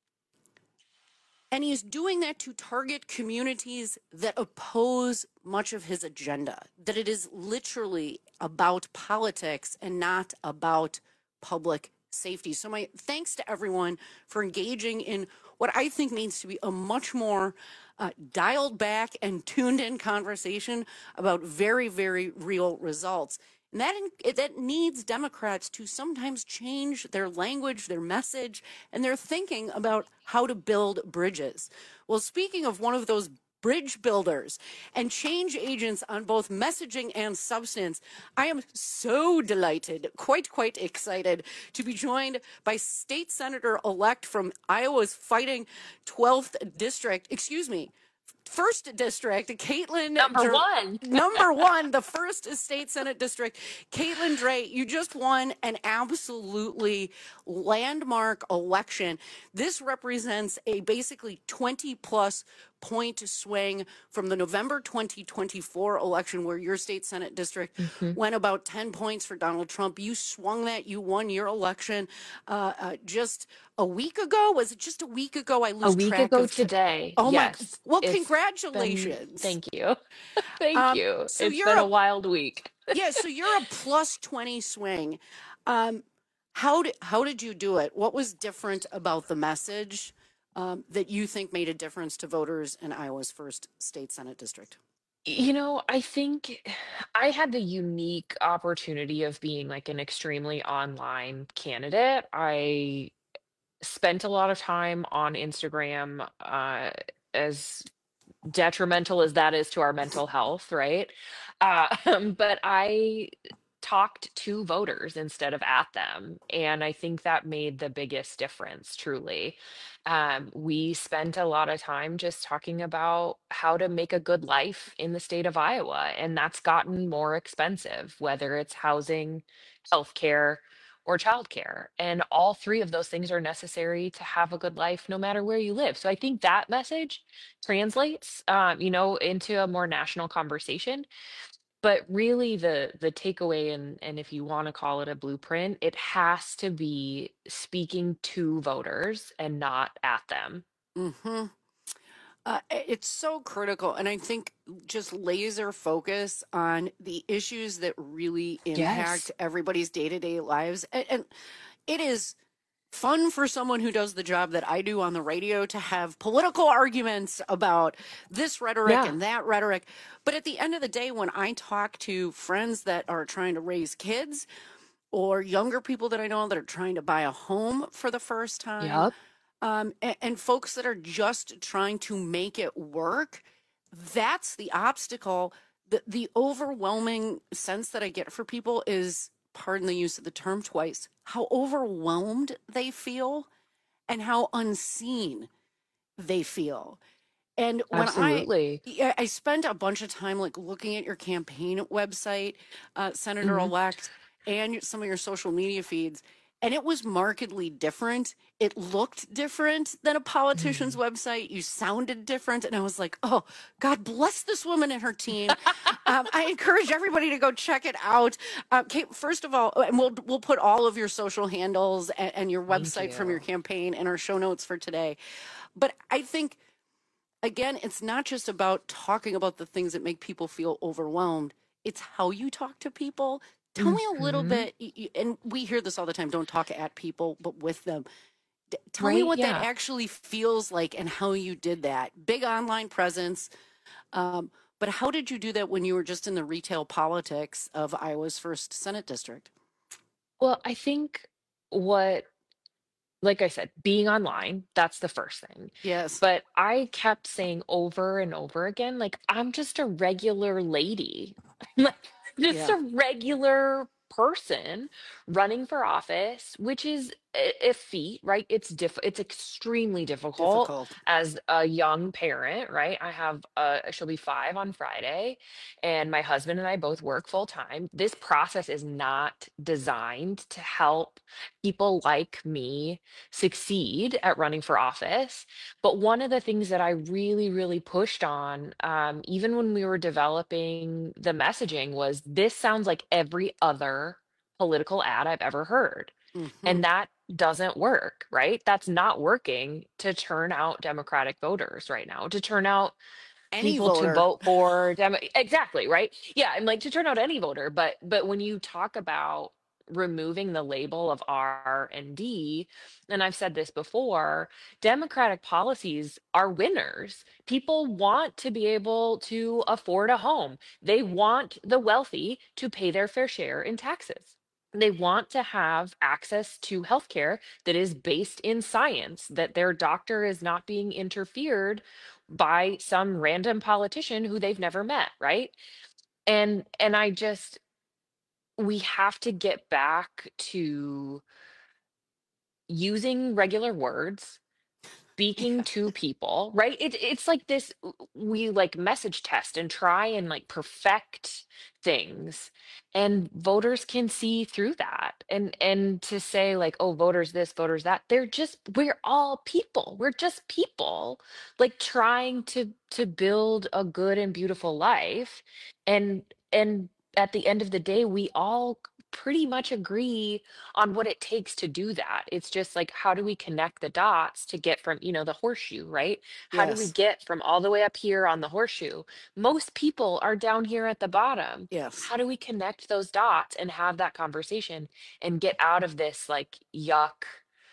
And he's doing that to target communities that oppose much of his agenda, that it is literally about politics and not about public safety. So my thanks to everyone for engaging in what I think needs to be a much more uh, dialed back and tuned in conversation about very, very real results. And that, in, that needs Democrats to sometimes change their language, their message, and their thinking about how to build bridges. Well, speaking of one of those bridge builders and change agents on both messaging and substance, I am so delighted, quite, quite excited to be joined by State Senator-elect from Iowa's Fighting twelfth District, excuse me, first district, Caitlin. Number Dr- one. number one, the first state Senate district. Caitlin Dray, you just won an absolutely landmark election. This represents a basically twenty plus point swing from the November twenty twenty-four election where your state Senate district mm-hmm. went about ten points for Donald Trump. You swung that. You won your election uh, uh, just a week ago. Was it just a week ago? I lose a week track ago of today. Oh yes. my! Well, It's congratulations. been- thank you. Thank Um, you. so It's you're been a- a wild week. Yeah, so you're a plus twenty swing. Um, how did how did you do it? What was different about the message um, that you think made a difference to voters in Iowa's first state Senate district? You know, I think I had the unique opportunity of being like an extremely online candidate. I spent a lot of time on Instagram, uh, as detrimental as that is to our mental health, right? Uh, but I talked to voters instead of at them. And I think that made the biggest difference, truly. Um, we spent a lot of time just talking about how to make a good life in the state of Iowa. And that's gotten more expensive, whether it's housing, healthcare, or childcare. And all three of those things are necessary to have a good life no matter where you live. So I think that message translates, um, you know, into a more national conversation. But really the the takeaway, and and if you want to call it a blueprint, it has to be speaking to voters and not at them. Mm-hmm. Uh, it's so critical. And I think just laser focus on the issues that really impact Yes. everybody's day-to-day lives. And, and it is fun for someone who does the job that I do on the radio to have political arguments about this rhetoric Yeah. and that rhetoric. But at the end of the day, when I talk to friends that are trying to raise kids or younger people that I know that are trying to buy a home for the first time, Yep. um, and, and folks that are just trying to make it work, that's the obstacle. The, the overwhelming sense that I get for people is, pardon the use of the term twice, how overwhelmed they feel and how unseen they feel. And when Absolutely. I, yeah, I spent a bunch of time like looking at your campaign website, uh, Senator-elect, and your, some of your social media feeds, and it was markedly different. It looked different than a politician's website. You sounded different. And I was like, oh, God bless this woman and her team. um, I encourage everybody to go check it out. Uh, Kate, first of all, and we'll, we'll put all of your social handles and, and your website from your campaign in our show notes for today. But I think, again, it's not just about talking about the things that make people feel overwhelmed. It's how you talk to people. Tell me a little Mhm. bit, y- y- and we hear this all the time, don't talk at people, but with them. D- Tell me Right, what that yeah. actually feels like and how you did that. Big online presence. Um, but how did you do that when you were just in the retail politics of Iowa's first Senate district? Well, I think what, like I said, being online, that's the first thing. Yes. But I kept saying over and over again, like, I'm just a regular lady. Like, just Yeah. a regular person running for office, which is a, a feat, right? It's diff it's extremely difficult, Difficult. as a young parent, right? I have uh she'll be five on Friday, and my husband and I both work full time. This process is not designed to help people like me succeed at running for office. But one of the things that I really, really pushed on, um, even when we were developing the messaging, was this sounds like every other political ad I've ever heard. Mhm. And that doesn't work, right? That's not working to turn out Democratic voters right now, to turn out Any people voter. to vote for Demo- exactly, right? Yeah, I'm like to turn out any voter, but but when you talk about removing the label of R and D, and I've said this before, Democratic policies are winners. People want to be able to afford a home. They want the wealthy to pay their fair share in taxes. They want to have access to healthcare that is based in science, that their doctor is not being interfered by some random politician who they've never met, right? And and I just we have to get back to using regular words speaking to people, right? It, it's like this, we like message test and try and like perfect things, and voters can see through that. And and to say like, oh, voters this, voters that, they're just, we're all people. We're just people like trying to to build a good and beautiful life. And and at the end of the day, we all pretty much agree on what it takes to do that. It's just like, how do we connect the dots to get from, you know, the horseshoe, right? How do we Yes. get from all the way up here on the horseshoe? Most people are down here at the bottom. Yes. How do we connect those dots and have that conversation and get out of this like yuck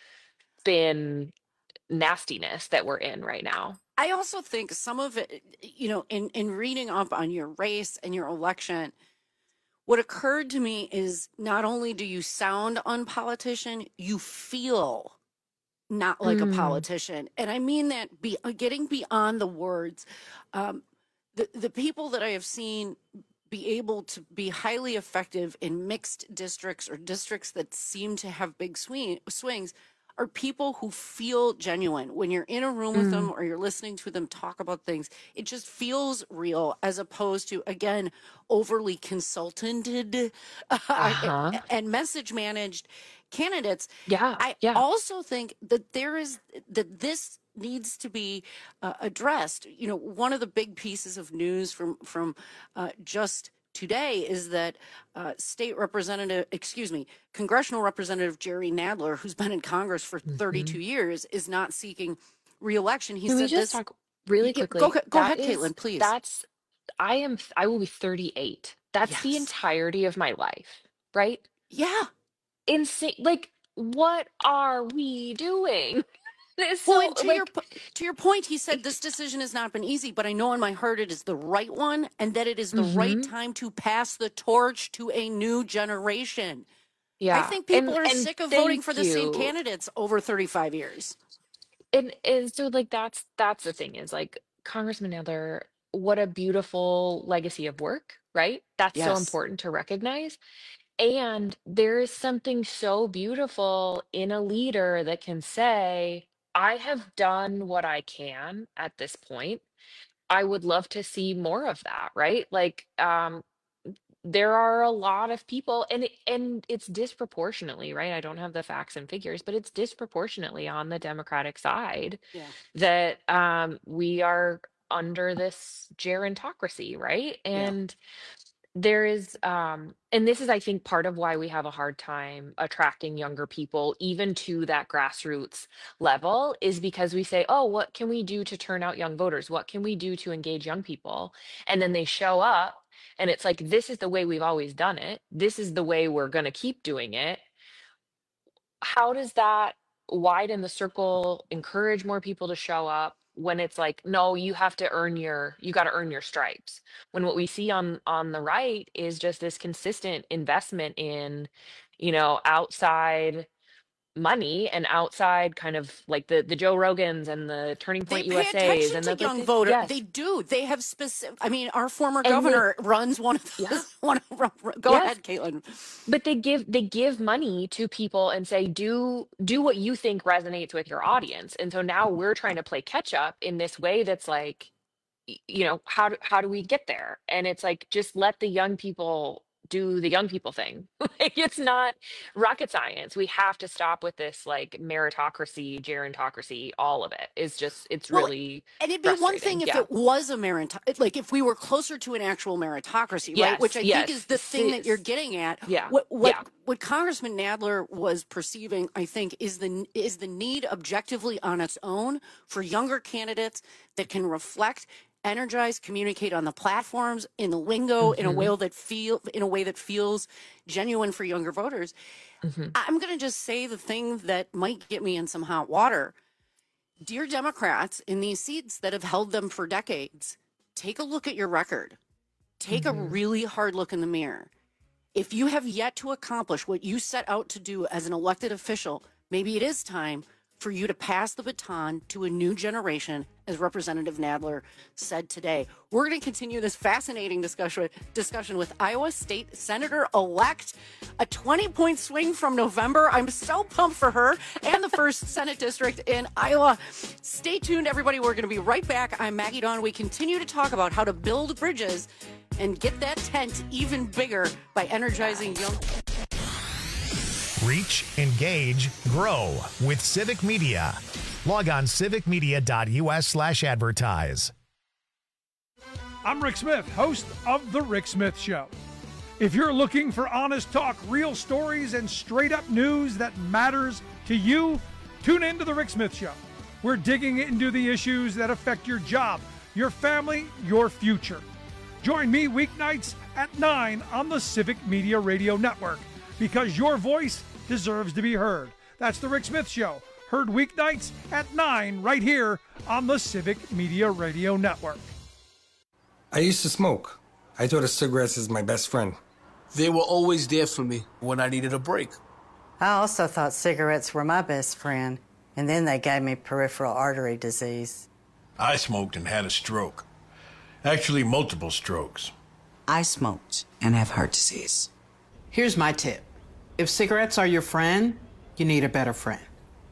spin nastiness that we're in right now? I also think some of it, you know, in, in reading up on your race and your election, what occurred to me is not only do you sound unpolitician, you feel not like Mm. a politician. And I mean that be, getting beyond the words. Um, the, the people that I have seen be able to be highly effective in mixed districts or districts that seem to have big swing, swings are people who feel genuine. When you're in a room with them Mm. or you're listening to them talk about things, it just feels real as opposed to, again, overly consulted Uh-huh. and message managed candidates. Yeah, I yeah. also think that there is, that this needs to be uh, addressed. You know, one of the big pieces of news from, from uh, just today is that uh, state representative, excuse me, congressional representative Jerry Nadler, who's been in Congress for thirty-two years, is not seeking reelection. He Can we said just this. talk really Yeah, quickly? Go, go That ahead, is- Caitlin, please. That's, I am, I will be thirty-eight. That's the Yes. entirety of my life, right? Yeah. Insane. Like, what are we doing? It's Well, so, and to like, your po- to your point, he said this decision has not been easy, but I know in my heart it is the right one, and that it is the right Mhm. time to pass the torch to a new generation. yeah. I think people And- are and sick of voting thank for the same you. candidates over thirty-five years. And and so like that's that's the thing is like Congressman Nadler, what a beautiful legacy of work, right? That's so Yes. important to recognize. And there is something so beautiful in a leader that can say, I have done what I can at this point. I would love to see more of that, right? Like, um, there are a lot of people, and it, and it's disproportionately, right? I don't have the facts and figures, but it's disproportionately on the Democratic side Yeah. that um, we are under this gerontocracy, right? And there is, um, and this is, I think, part of why we have a hard time attracting younger people, even to that grassroots level, is because we say, oh, what can we do to turn out young voters? What can we do to engage young people? And then they show up, and it's like, this is the way we've always done it. This is the way we're going to keep doing it. How does that widen the circle, encourage more people to show up when it's like, no, you have to earn your, you got to earn your stripes. When what we see on on the right is just this consistent investment in, you know, outside money and outside kind of like the the Joe Rogans and the Turning They Point pay U S As attention and to the young like, voters. yes. They do. They have specific. I mean, our former And they- governor runs one of the. One of, go Yes. ahead, Caitlin. But they give they give money to people and say, do do what you think resonates with your audience. And so now we're trying to play catch up in this way that's like, y- you know, how do how do we get there? And it's like, just let the young people do the young people thing. Like, it's not rocket science. We have to stop with this like meritocracy, gerontocracy. All of it is just, it's Well, really And it'd be one frustrating. thing if Yeah. it was a meritocracy, like if we were closer to an actual meritocracy, right? Yes, Which I yes, think is the thing that sis. you're getting at. Yeah, What what, yeah. what Congressman Nadler was perceiving, I think, is the is the need objectively on its own for younger candidates that can reflect, energize, communicate on the platforms in the lingo in a Mhm. way that feel in a way that feels genuine for younger voters. Mhm. I'm going to just say the thing that might get me in some hot water. Dear Democrats in these seats that have held them for decades, take a look at your record. Take a really hard look in the mirror. If you have yet to accomplish what you set out to do as an elected official, maybe it is time for you to pass the baton to a new generation, as Representative Nadler said today. We're going to continue this fascinating discussion discussion with Iowa State Senator-elect, a twenty-point swing from November. I'm so pumped for her and the first Senate district in Iowa. Stay tuned, everybody. We're going to be right back. I'm Maggie Dawn. We continue to talk about how to build bridges and get that tent even bigger by energizing young people. Reach, engage, grow with Civic Media. Log on civicmedia.us slash advertise. I'm Rick Smith, host of The Rick Smith Show. If you're looking for honest talk, real stories, and straight-up news that matters to you, tune in to The Rick Smith Show. We're digging into the issues that affect your job, your family, your future. Join me weeknights at nine on the Civic Media Radio Network, because your voice deserves to be heard. That's The Rick Smith Show, heard weeknights at nine right here on the Civic Media Radio Network. I used to smoke. I thought of cigarettes as my best friend. They were always there for me when I needed a break. I also thought cigarettes were my best friend, and then they gave me peripheral artery disease. I smoked and had a stroke. Actually, multiple strokes. I smoked and have heart disease. Here's my tip. If cigarettes are your friend, you need a better friend.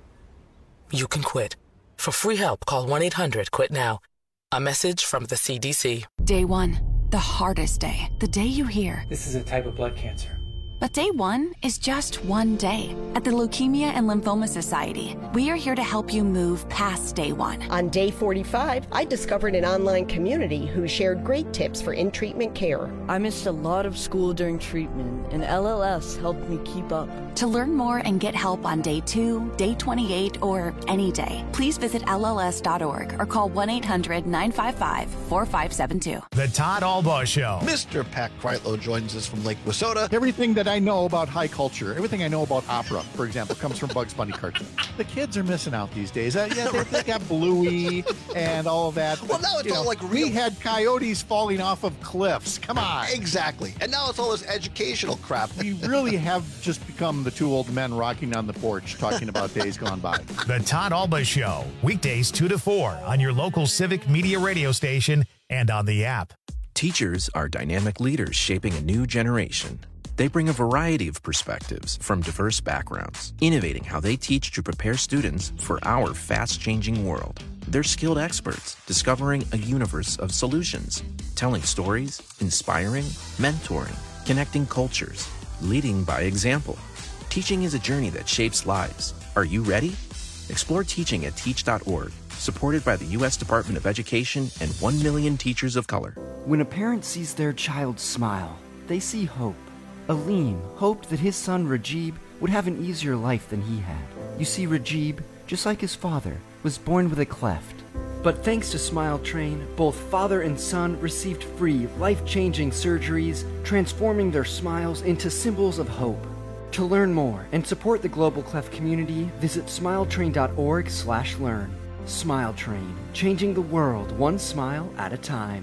You can quit. For free help, call one eight hundred quit now. A message from the C D C. Day one, the hardest day. The day you hear, this is a type of blood cancer. But day one is just one day. At the Leukemia and Lymphoma Society, we are here to help you move past day one. On day forty-five, I discovered an online community who shared great tips for in-treatment care. I missed a lot of school during treatment, and L L S helped me keep up. To learn more and get help on day two, day twenty-eight, or any day, please visit L L S dot org or call one eight hundred nine five five four five seven two. The Todd Albaugh Show. Mister Pat Kreitlow joins us from Lake Wissota. Everything that I know about high culture, everything I know about opera, for example, comes from Bugs Bunny cartoons. The kids are missing out these days. Uh, yeah, they, they got Bluey and all of that. Well, now it's all know, like real. We had coyotes falling off of cliffs. Come on. Exactly. And now it's all this educational crap. We really have just become the two old men rocking on the porch talking about days gone by. The Todd Albaugh Show, weekdays two to four on your local Civic Media radio station and on the app. Teachers are dynamic leaders shaping a new generation. They bring a variety of perspectives from diverse backgrounds, innovating how they teach to prepare students for our fast-changing world. They're skilled experts, discovering a universe of solutions, telling stories, inspiring, mentoring, connecting cultures, leading by example. Teaching is a journey that shapes lives. Are you ready? Explore teaching at teach dot org, supported by the U S Department of Education and one million teachers of color. When a parent sees their child smile, they see hope. Aleem hoped that his son Rajib would have an easier life than he had. You see, Rajib, just like his father, was born with a cleft. But thanks to Smile Train, both father and son received free, life-changing surgeries, transforming their smiles into symbols of hope. To learn more and support the Global Cleft community, visit smiletrain dot org slash learn. Smile Train, changing the world one smile at a time.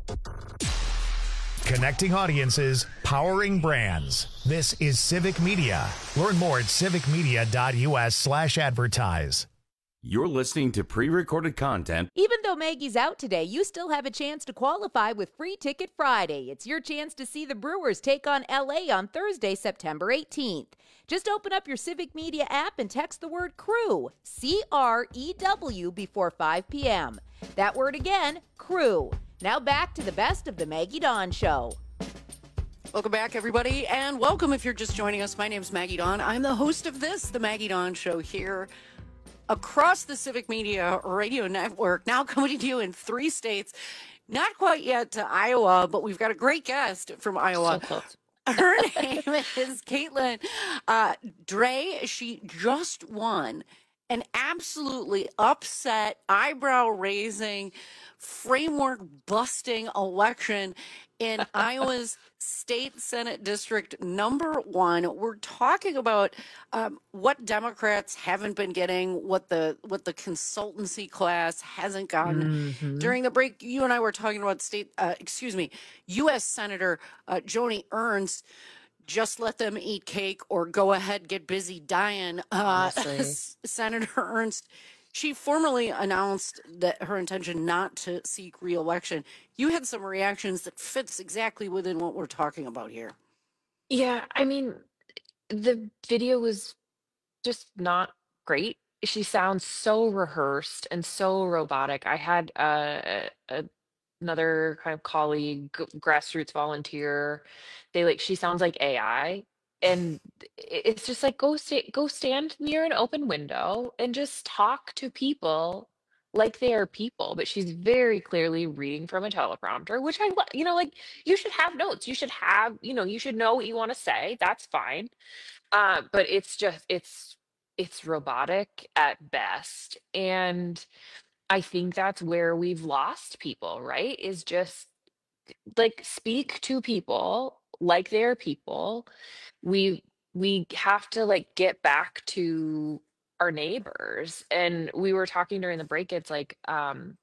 Connecting audiences, powering brands. This is Civic Media. Learn more at civicmedia.us slash advertise. You're listening to pre-recorded content. Even though Maggie's out today, you still have a chance to qualify with Free Ticket Friday. It's your chance to see the Brewers take on L A on Thursday, September eighteenth. Just open up your Civic Media app and text the word CREW, C R E W, before five p.m. That word again, CREW. Now back to the best of the Maggie Dawn Show. Welcome back, everybody, and welcome if you're just joining us. My name's Maggie Dawn. I'm the host of this, the Maggie Dawn Show, here across the Civic Media Radio Network, now coming to you in three states. Not quite yet to Iowa, but we've got a great guest from Iowa. So close. Her name is Caitlin uh, Dray. She just won an absolutely upset, eyebrow-raising, framework-busting election in Iowa's State Senate District number one. We're talking about um, what Democrats haven't been getting, what the what the consultancy class hasn't gotten. Mm-hmm. During the break, you and I were talking about state, uh, excuse me, U S Senator uh, Joni Ernst just let them eat cake or go ahead, get busy dying. Uh, Senator Ernst, she formally announced that her intention not to seek re-election. You had some reactions that fits exactly within what we're talking about here. Yeah, I mean, the video was just not great. She sounds so rehearsed and so robotic. I had uh, a, a another kind of colleague, g- grassroots volunteer. They like she sounds like A I, and i- it's just like go sta go stand near an open window and just talk to people like they are people. But she's very clearly reading from a teleprompter, which I, li- you know, like you should have notes. You should have, you know, you should know what you want to say. That's fine. Uh, but it's just it's it's robotic at best, and I think that's where we've lost people, right? Is just like speak to people like they're people. We we have to like get back to our neighbors. And we were talking during the break, it's like um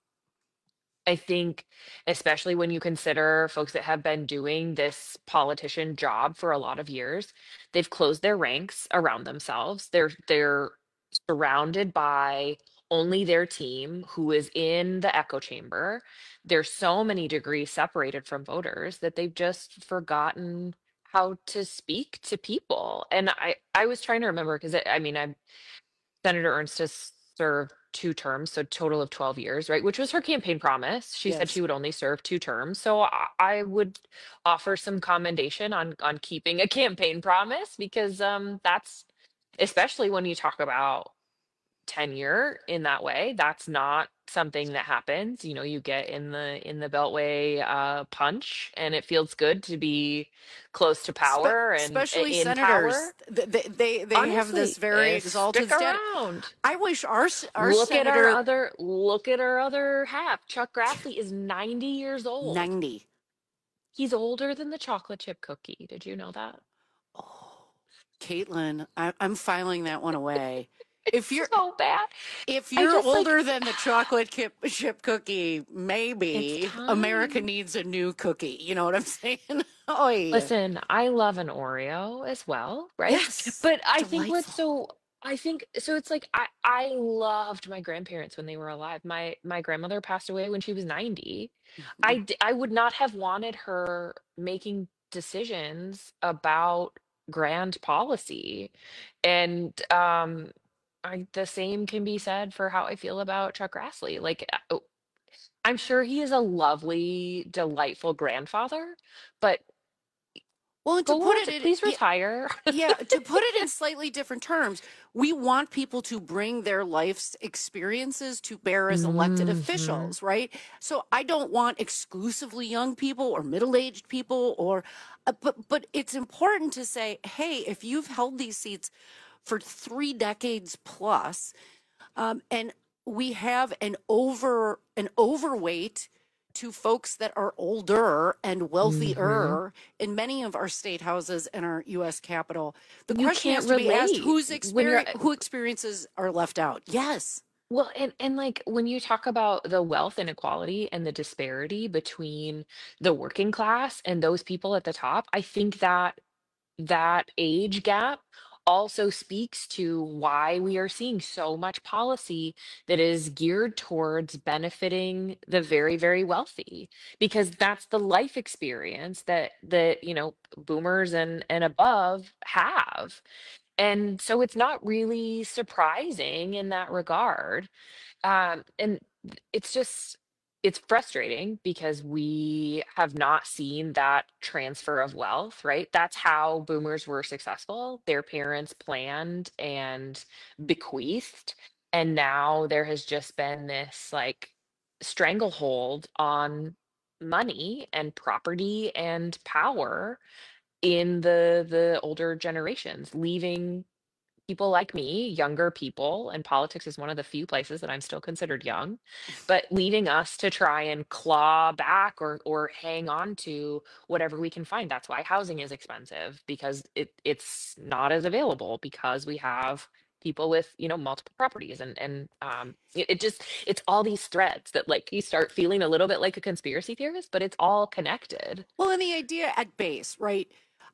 I think, especially when you consider folks that have been doing this politician job for a lot of years, they've closed their ranks around themselves. They're they're surrounded by only their team who is in the echo chamber. There's so many degrees separated from voters that they've just forgotten how to speak to people. And I I was trying to remember because I, I mean I Senator Ernst has served two terms, so total of twelve years, right? Which was her campaign promise. She said Yes. she would only serve two terms. So I, I would offer some commendation on on keeping a campaign promise because um that's especially when you talk about tenure in that way, that's not something that happens. You know, you get in the in the Beltway uh punch and it feels good to be close to Spe- power and uh, especially in senators, power. th- they they, they have Honestly, this very eh, exalted stick status. around. I wish our s- our Look at our senator other look at our other half. Chuck Grassley is ninety years old. ninety. He's older than the chocolate chip cookie. Did you know that? Caitlin, I, I'm filing that one away. If you're So bad. if I you're just like older than the chocolate chip, chip cookie, maybe it's America time. needs a new cookie. You know what I'm saying? Oh yeah. Listen, I love an Oreo as well, right? Yes. But I think what's Delightful. so I think so it's like I I loved my grandparents when they were alive. My my grandmother passed away when she was ninety. I Mhm. d- I would not have wanted her making decisions about grand policy. And um I the same can be said for how I feel about Chuck Grassley. Like uh, I'm sure he is a lovely, delightful grandfather, but Well, and to go put ret- it in, please yeah, retire. yeah, to put it in slightly different terms, we want people to bring their life's experiences to bear as elected Mhm. officials, right? So I don't want exclusively young people or middle-aged people or uh, but but it's important to say, hey, if you've held these seats for three decades plus, um, and we have an over an overweight to folks that are older and Mhm. wealthier in many of our state houses and our U S Capitol. The You question has can't to be asked: relate whose when you're experience, who experiences are left out? Yes. well, and and like when you talk about the wealth inequality and the disparity between the working class and those people at the top, I think that that age gap also speaks to why we are seeing so much policy that is geared towards benefiting the very, very wealthy, because that's the life experience that that you know boomers and and above have. And so it's not really surprising in that regard. Um, and th- it's just it's frustrating because we have not seen that transfer of wealth, right? That's how boomers were successful. Their parents planned and bequeathed, and now there has just been this like stranglehold on money and property and power in the the older generations, leaving people like me, younger people, and politics is one of the few places that I'm still considered young, but leaving us to try and claw back or or hang on to whatever we can find. That's why housing is expensive because it it's not as available because we have people with, you know, multiple properties and and um it, it just it's all these threads that like you start feeling a little bit like a conspiracy theorist, but it's all connected. Well, and the idea at base, right?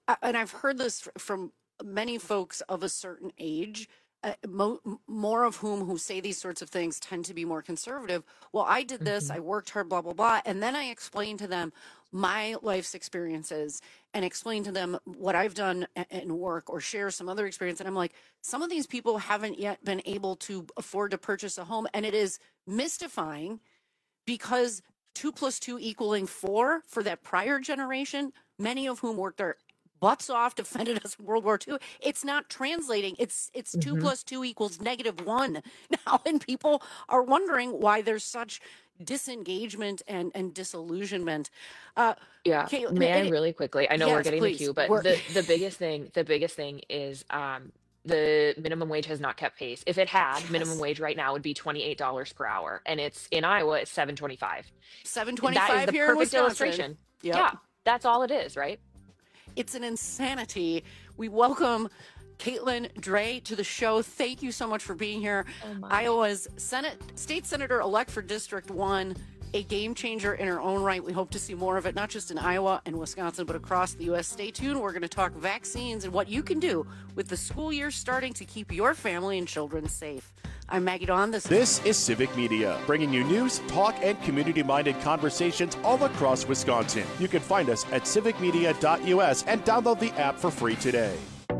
and I've heard this from many folks of a certain age, uh, mo- more of whom who say these sorts of things tend to be more conservative. Well, I did this, mm-hmm. I worked hard, blah, blah, blah. And then I explained to them my life's experiences and explain to them what I've done in work or share some other experience. And I'm like, some of these people haven't yet been able to afford to purchase a home. And it is mystifying because two plus two equaling four for that prior generation, many of whom worked their butts off, defended us in World War Two. It's not translating. It's it's mm-hmm. two plus two equals negative one now. And people are wondering why there's such disengagement and, and disillusionment. Uh, yeah. Kate, May and, I really quickly? I know yes, we're getting please. the cue, but we're... the, the biggest thing, the biggest thing is um, the minimum wage has not kept pace. If it had, yes. minimum wage right now would be twenty-eight dollars per hour. And it's in Iowa, it's seven twenty-five. seven twenty-five here in perfect Wisconsin. illustration. Yep. Yeah. That's all it is, right? It's an insanity. We welcome Caitlin Dray to the show. Thank you so much for being here. Oh Iowa's Senate State Senator-elect for District one, a game changer in her own right. We hope to see more of it, not just in Iowa and Wisconsin, but across the U S. Stay tuned. We're going to talk vaccines and what you can do with the school year starting to keep your family and children safe. I'm Maggie Dawn. This, this is Civic Media, bringing you news, talk, and community-minded conversations all across Wisconsin. You can find us at civic media dot U S and download the app for free today.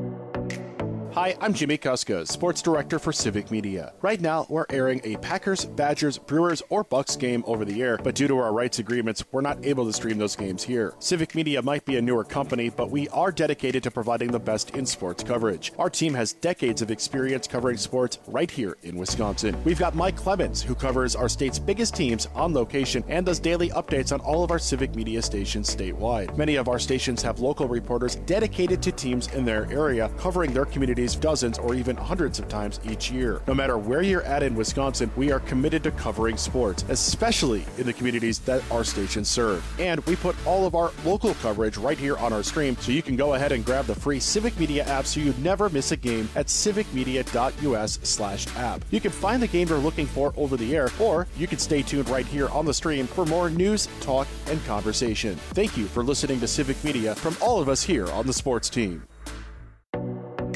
Hi, I'm Jimmy Kuska, Sports Director for Civic Media. Right now, we're airing a Packers, Badgers, Brewers, or Bucks game over the air, but due to our rights agreements, we're not able to stream those games here. Civic Media might be a newer company, but we are dedicated to providing the best in sports coverage. Our team has decades of experience covering sports right here in Wisconsin. We've got Mike Clemens, who covers our state's biggest teams on location and does daily updates on all of our Civic Media stations statewide. Many of our stations have local reporters dedicated to teams in their area, covering their communities dozens or even hundreds of times each year. No matter where you're at in Wisconsin, we are committed to covering sports, especially in the communities that our stations serve. And we put all of our local coverage right here on our stream, so you can go ahead and grab the free Civic Media app so you never miss a game at civic media dot U S slash app. You can find the game you're looking for over the air, or you can stay tuned right here on the stream for more news, talk, and conversation. Thank you for listening to Civic Media from all of us here on the sports team.